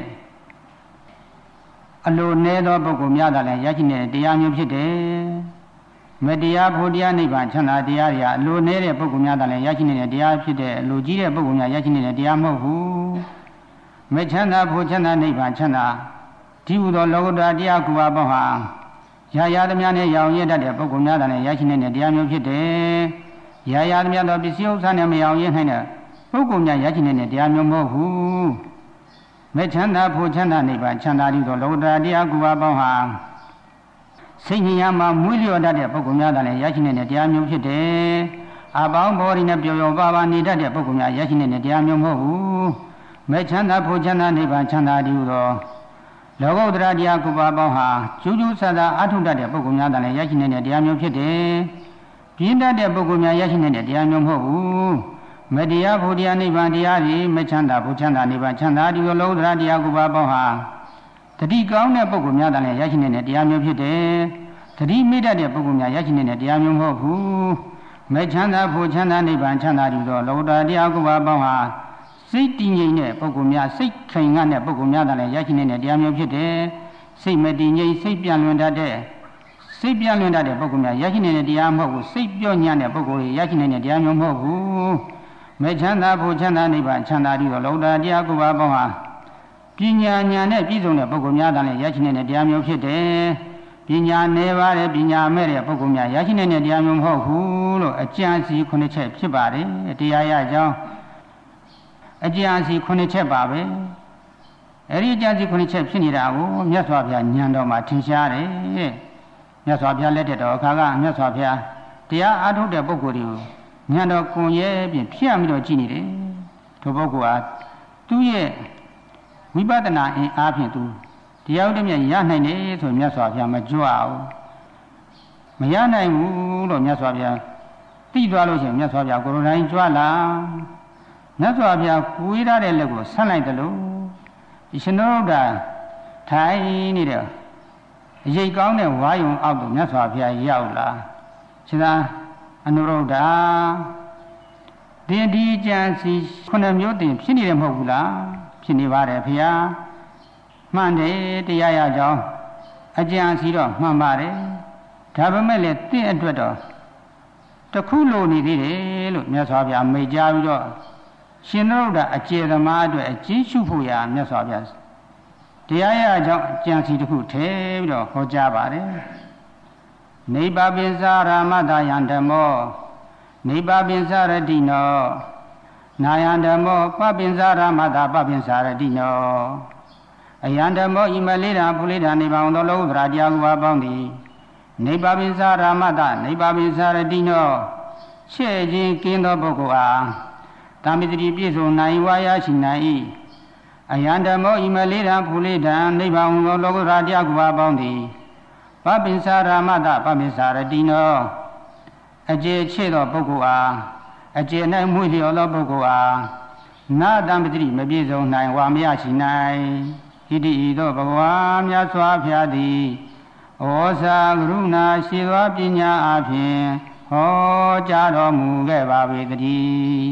တဲ့အလိုနည်းသောပုဂ္ဂိုလ်များသာလည်းရရှိနေတဲ့တရားမျိုးဖြစ်တယ်မတရားဖို့တရားနိဗ္ဗာန်ချမ်းသာတရားတွေအလိုနည်းတဲ့ပုဂ္ဂိုလ်များသာလည်းရရှိနေတဲ့တရားဖြစ်တဲ့အလိုကြီးတဲ့ပုဂ္ဂိုလ်များရရှိနေတဲ့တရားမဟုတ်ဘူးမချမ်းသာဖို့ချမ်းသာနိဗ္ဗာန်ချမ်းသာဒီဟူသောလောကုတ္တရာတရားကူပါပေါင်းဟာရာသမျှနဲ့ရောင်ရတတ်တဲ့ပုဂ္ဂိုလ်များသာလည်းရရှိနေတဲ့တရားမျိုးဖြစ်တယ်ရာသမျှသောပစ္စည်းဥစ္စာနဲ့မရောင်ရနိုင်တဲ့ပုဂ္ဂိုလ်များရရှိနေတဲ့တရားမျိုးမဟုတ်ဘူးမချမ်းသာဖို့ချမ်းသာနိဗ္ဗာန်ချမ်းသာဒီသောလောကုတ္တရာတရားကူပါပေါင်းဟာစိတ်ဉာဏ်မှာမွေးလျော်တတ်တဲ့ပုဂ္ဂိုလ်များသာလည်းရရှိနေတဲ့တရားမျိုးဖြစ်တယ်အပေါင်းဘော်ဒီနဲ့ပျော်ပျော်ပါပါနေတတ်တဲ့ပုဂ္ဂိုလ်များရရှိနေတဲ့တရားမျိုးမဟုတ်ဘူးမချမ်းသာဖို့ချမ်းသာနိဗ္ဗာန်ချမ်းသာဒီသောလောကုတ္တရာတရားကူပါပေါင်းဟာကျူးကျူးဆဆအထုတတ်တဲ့ပုဂ္ဂိုလ်များသာလည်းရရှိနေတဲ့တရားမျိုးဖြစ်တယ်ပြင်းတတ်တဲ့ပုဂ္ဂိုလ်များရရှိနေတဲ့တရားမျိုးမဟုတ်ဘူးမတရားဖို့တရားနိဗ္ဗာန်တရားကြီးမချမ်းသာဖို့ချမ်းသာနိဗ္ဗာန်ချမ်းသာဒီသောလောကုတ္တရာတရားကူပါပေါင်းဟာတတိကောင်းတဲ့ပုဂ္ဂိုလ်များသာလည်းရရှိနေတဲ့တရားမျိုးဖြစ်တယ်တတိမိတတ်တဲ့ပုဂ္ဂိုလ်များရရှိနေတဲ့တရားမျိုးမဟုတ်ဘူးမချမ်းသာဖို့ချမ်းသာနိဗ္ဗာန်ချမ်းသာဒီသောလောကုတ္တရာတရားကူပါပေါင်းဟာစိတ်တည်ငြိမ်တဲ့ပုဂ္ဂိုလ်များစိတ်ခိုင်ငတ်တဲ့ပုဂ္ဂိုလ်များသာလည်းရရှိနေတဲ့တရားမျိုးဖြစ်တယ်စိတ်မတည်ငြိမ်စိတ်ပြန့်လွင်တတ်တဲ့ပုဂ္ဂိုလ်များရရှိနေတဲ့တရားမဟုတ်ဘူးစိတ်ပြော့ညံ့တဲ့ပုဂ္ဂိုလ်ရရှိနေတဲ့တရားမျိုးမဟုတ်ဘူးမချမ်းသာဖို့ချမ်းသာနိဗ္ဗာန်ချမ်းသာပြီးတော့လောကုတ္တရာတရားကူပါပေါင်းဟာပညာဉာဏ်နဲ့ပြည့်စုံတဲ့ပုဂ္ဂိုလ်များသာလည်းရရှိနေတဲ့တရားမျိုးဖြစ်တယ်ပညာနည်းပါးတဲ့ပညာမဲ့တဲ့ပုဂ္ဂိုလ်များရရှိနေတဲ့တရားမျိုးမဟုတ်ဘူးလို့အကျဉ်းစီ9ချက်ဖြစ်ပါတယ်တရားရကြောင်းအကျဉ်းစီ9ချက်ပါပဲအဲ့ဒီအကျဉ်းစီ9ချက်ဖြစ်နေတာကိုမြတ်စွာဘုရားဉာဏ်တော်မှာထင်ရှားတယ်မြတ်စွာဘုရားလက်ထက်တော်အခါကမြတ်စွာဘုရားတရားအားထုတ်တဲ့ပုဂ္ဂိုလ်တွေကိုဉာဏ်တော်ကိုယ်ရဲ့ဖြင့်ဖြည့်ပြီးတော့ကြည့်နေတယ်ထိုပုဂ္ဂိုလ်ဟာသူ့ရဲ့ဝိပဿနာအင်အားဖြင့်သူတရားဥဒ္ဓမြတ်ရနိုင်တယ်ဆိုမြတ်စွာဘုရားမကြွအောင်မရနိုင်ဘူးလို့မြတ်စွာဘုရားသိသွားလို့ရှိရင်မြတ်စွာဘုရားကိုယ်တိုင်ကြွလာမြတ်စွာဘုရားကိုယ်ရတဲ့လက်ကိုဆန့်လိုက်တယ်လို့ဒီရှင်တော်ကထိုင်နေတယ်အရေးကောင်းတဲ့ဝါယုံအောက်ကိုမြတ်စွာဘုရားရောက်လာရှင်သာအနုရုဒ္ဓဒီဒီကြံစီခုနှစ်မျိုးတင်ဖြစ်နေတယ်မဟုတ်ဘူးလားဖြစ်နေပါတယ်ဖေဟာမှန်တယ်တရားရကြောင်းအကြံစီတော့မှန်ပါတယ်ဒါပေမဲ့လည်းတင့်အတွက်တော့တခုလိုနေသေးတယ်လို့မြတ်စွာဘုရားမိန့်ကြားပြီးတော့ရှင်နုဒ္ဒအကျေသမားအတွက်အကျဉ်းရှုဖို့ရာမြတ်စွာဘုရားတရားရကြောင်းကြံစီတစ်ခုထည့်ပြီးတော့ဟောကြားပါတယ်နိဗ္ဗာပိစ္ဆာရမတယံဓမ္မောနိဗ္ဗာပိစ္ဆာရတိနောနာယံဓမ္မောပပိစ္ဆာရမတပပိစ္ဆာရတိနောအယံဓမ္မောဣမလေးတာဖူလေးတာနိဗ္ဗာန်သောလောကုတ္တရာတရားကိုပေါင်းသည်နိဗ္ဗာပိစ္ဆာရမတနိဗ္ဗာပိစ္ဆာရတိနောရှေ့ခြင်းကင်းသောပုဂ္ဂိုလ်အားတံပိတ္တိပြည့်စုံနိုင်ဝါရရှိနိုင်၏အယံဓမ္မောဣမလေးတာဖူလေးတာနိဗ္ဗာန်သောလောကုတ္တရာတရားကိုပေါင်းသည်ပပိစ္ဆာရမတပပိစ္ဆာရတိနောအကျေချေသောပုဂ္ဂိုလ်အားအကျေ၌မွေ့လျော်သောပုဂ္ဂိုလ်အားနာတံပိတ္တိမပြည့်စုံနိုင်ဝါမရရှိနိုင်ဣတိဤသို့ဘဂဝါမြတ်စွာဘုရားသည်ဩဇာကရုဏာရှိသောပညာအဖြင့်ဟောကြားတော်မူခဲ့ပါပေတည်း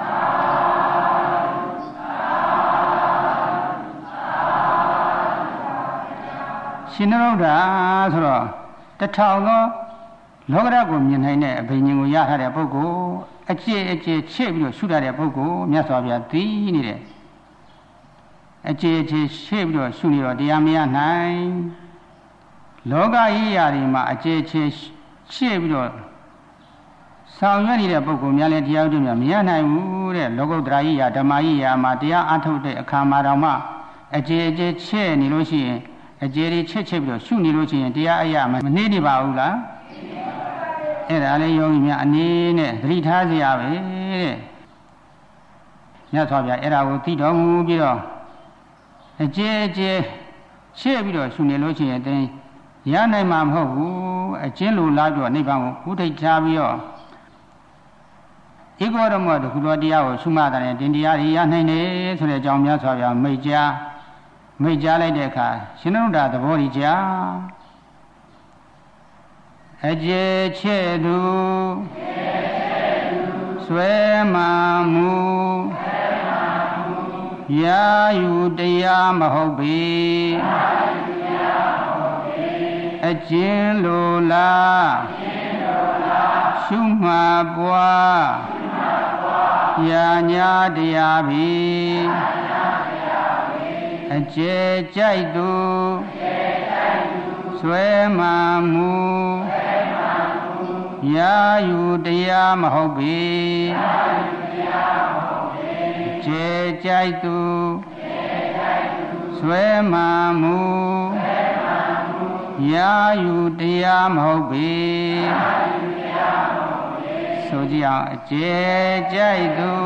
ရှင်နုဒ္ဒဆိုတော့တထောင်သောလောကဓာတ်ကိုမြင်နိုင်တဲ့အဘိညာဉ်ကိုရထားတဲ့ပုဂ္ဂိုလ်အကျင့်ချဲ့ပြီးတော့ရှုထားတဲ့ပုဂ္ဂိုလ်မြတ်စွာဘုရားသိနေတယ်အကျင့်ချဲ့ပြီးတော့ရှုနေတော့တရားမရနိုင်လောကကြီးရာတွေမှာအကျင့်ချဲ့ပြီးတော့ဆောင်ရွက်နေတဲ့ပုဂ္ဂိုလ်များလည်းတရားဥဒ္ဓမြမရနိုင်ဘူးတဲ့လောကုတ္တရာကြီးရာဓမ္မကြီးရာမှာတရားအထုတ်တဲ့အခါမှာတော့မှအကျင့်ချဲ့နေလို့ရှိရင်အကျေတွေချစ်ပြီးတော့ရှုနေလို့ရှိရင်တရားအရာမနှေးနေပါဘူးလားအဲ့ဒါလည်းယောဂီများအနေနဲ့သတိထားစရာပဲတဲ့မြတ်စွာဘုရားအဲ့ဒါကိုသိတော်မူပြီးတော့အကျေချစ်ပြီးတော့ရှုနေလို့ရှိရင်တင်ရနိုင်မှာမဟုတ်ဘူးအကျဉ်းလိုလားပြီးတော့နိဗ္ဗာန်ကိုဥထိတ်ချပြီးတော့ဧကောရမောတခုတော်တရားကိုရှုမှတ်တယ်တင်တရားတွေရနိုင်တယ်ဆိုတဲ့အကြောင်းမြတ်စွာဘုရားမိတ်ကြားလိုက်တဲ့အခါရှင်နုဒ္ဒသဘောကြီးကြားအကျေချဲ့သူဆွဲမှမူရာယူတရားမဟုတ်ပေအကျဉ်းလိုလားရှုမှတ်ပွားရာညာတရားပြီအကျေကြိုက်သူဆွဲမှမူရာယူတရားမဟုတ်ပေအကျေကြိုက်သူဆွဲမှမူရာယူတရားမဟုတ်ပေဆိုကြည့်အောင်အကျေကြိုက်သူ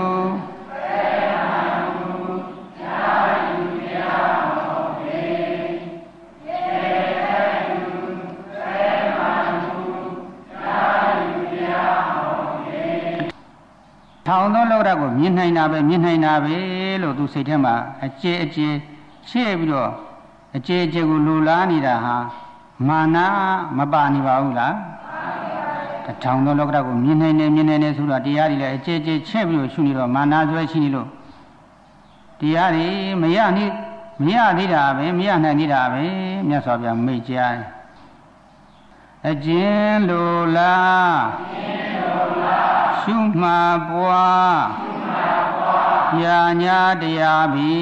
ထောင်သောလောကကိုမြင်နိုင်တာပဲလို့သူစိတ်ထဲမှာအကျေချဲ့ပြီးတော့အကျေကိုလူလားနေတာဟာမာနမပါနေပါဘူးလားထောင်သောလောကကိုမြင်နိုင်တယ်ဆိုတော့တရားတွေလည်းအကျေချဲ့ပြီးတော့ရှုနေတော့မာနဆွဲရှိနေလို့တရားတွေမရသေးတာပဲမရနိုင်သေးတာပဲမြတ်စွာဘုရားမိတ်ကြားအကျဉ်းလိုလားရှုမှတ်ပွားရာညာတရားပြီ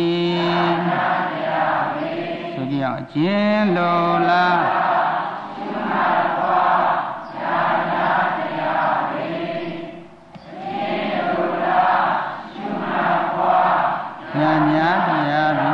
ဆိုကြည့်အောင်အကျဉ်းလိုလားရှုမှတ်ပွားရာညာတရားပြီအကျဉ်းလိုလားရှုမှတ်ပွားရာညာတရားပြီ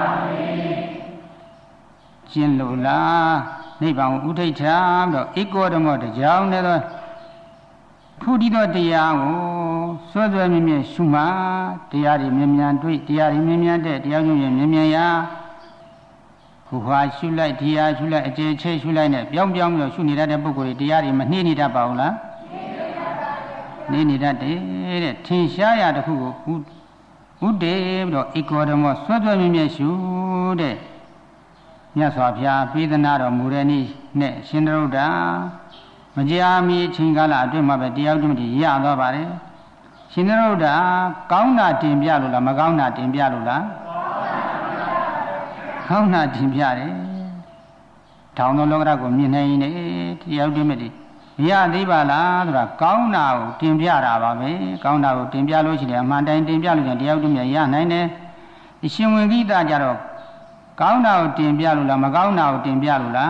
ကျဉ်းလိုလားနိဗ္ဗာန်ကိုဥထိတ်ထားပြီးတော့ဧကောဓမောတရားနဲ့တော့ဖူတီသောတရားကိုစွဲမြဲရှုမှတရားတွေမြန်တွေ့တရားတွေမြန်တဲ့တရားကျုံရင်မြန်ရာဟူဟာရှုလိုက်တရားရှုလိုက်အကျေချဲ့ရှုလိုက်နဲ့ပြောင်းပြီးတော့ရှုနေတတ်တဲ့ပုဂ္ဂိုလ်တွေတရားတွေမနှေးနေတတ်ပါဘူးလားနှေးနေတတ်တယ်တဲ့ထင်ရှားရာတစ်ခုကိုဥတည်ပြီးတော့ဧကောဓမောစွဲမြဲရှုတဲ့မြတ်စွာဘုရားပေးသနာတော်မူတဲ့နည်းနဲ့ရှင်နုဒ္ဒမကြာမီအချိန်ကာလအတွင်းမှာပဲတရားဥဒ္ဓမတိရသွားပါတယ်ရှင်သာရုဒ္ဓကောင်းတာတင်ပြလို့လားမကောင်းတာတင်ပြလို့လားကောင်းတာတင်ပြတယ်ထောင်သောလောကဓာတ်ကိုမြင်နေရင်တရားဥဒိမတိမရသေးပါလားဆိုတာကောင်းတာကိုတင်ပြတာပါပဲကောင်းတာကိုတင်ပြလို့ရှိတယ်အမှန်တိုင်းတင်ပြလို့ရှိရင်တရားဥဒိမရနိုင်တယ်အရှင်ဝင်ကိတကြတော့ကောင်းတာကိုတင်ပြလို့လားမကောင်းတာကိုတင်ပြလို့လား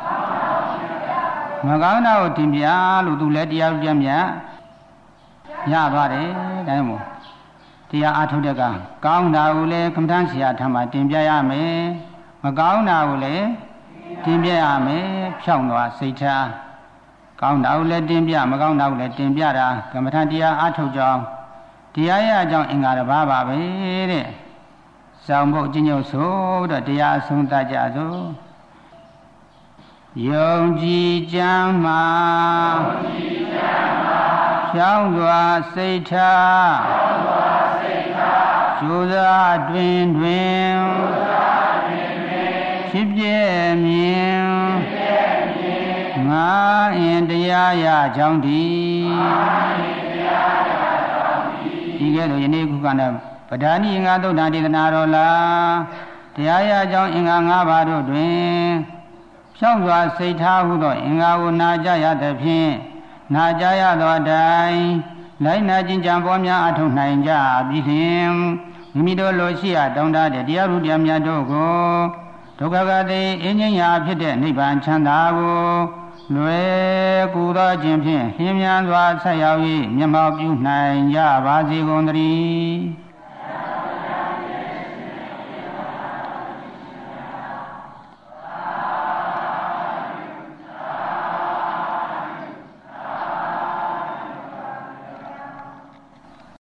မကောင်းတာကိုတင်ပြလို့သူလည်းတရားဥဒိမရသွားတယ်ဒါကြောင့်မို့တရားအားထုတ်တဲ့ကကောင်းတာကိုလည်းကမ္မဋ္ဌာန်းဆရာထံမှာတင်ပြရမယ်မကောင်းတာကိုလည်းတင်ပြရမယ်ဖြောင့်သွားစိတ်ထားကောင်းတာကိုလည်းတင်ပြမကောင်းတာကိုလည်းတင်ပြတာကမ္မဋ္ဌာန်းတရားအားထုတ်ကြောင်းတရားရအကြောင်းအင်္ဂါတစ်ပါးပါပဲတဲ့ဇောင်ဖို့ကျင့်ကြုံဆိုတော့တရားအဆုံးသတ်ကြစို့ယုံကြည်ကြမ်းမှာဖြောင်းစွာစိတ်ထားကျိုးစားတွင်ဖြစ်ပြမြင်ငါအင်တရားရကြောင်းဒီဒီကဲ့သို့ယနေ့ခုကနဲ့ပဓာနိအင်္ဂါသုဒ္ဓဒေသနာတော်လားတရားရကြောင်းအင်္ဂါ၅ပါးတို့တွင်ဖြောင်းစွာစိတ်ထားဟုသောအင်္ဂါကိုနာကြရသဖြင့်နာကြရသောအတိုင်းလိုက်နာကျင့်ကြံပွားများအထောက်နိုင်ကြပြီးလျှင်မိမိတို့လိုရှိရတောင်းတတဲ့တရားဥတရားများတို့ကိုဒုက္ခကတိအင်းငြိမ်းရာဖြစ်တဲ့နိဗ္ဗာန်ချမ်းသာကိုလွယ်ကူသောခြင်းဖြင့်လျင်မြန်စွာဆက်ရောက်၍မျက်မှောက်ပြုနိုင်ကြပါစေကုန်သတည်း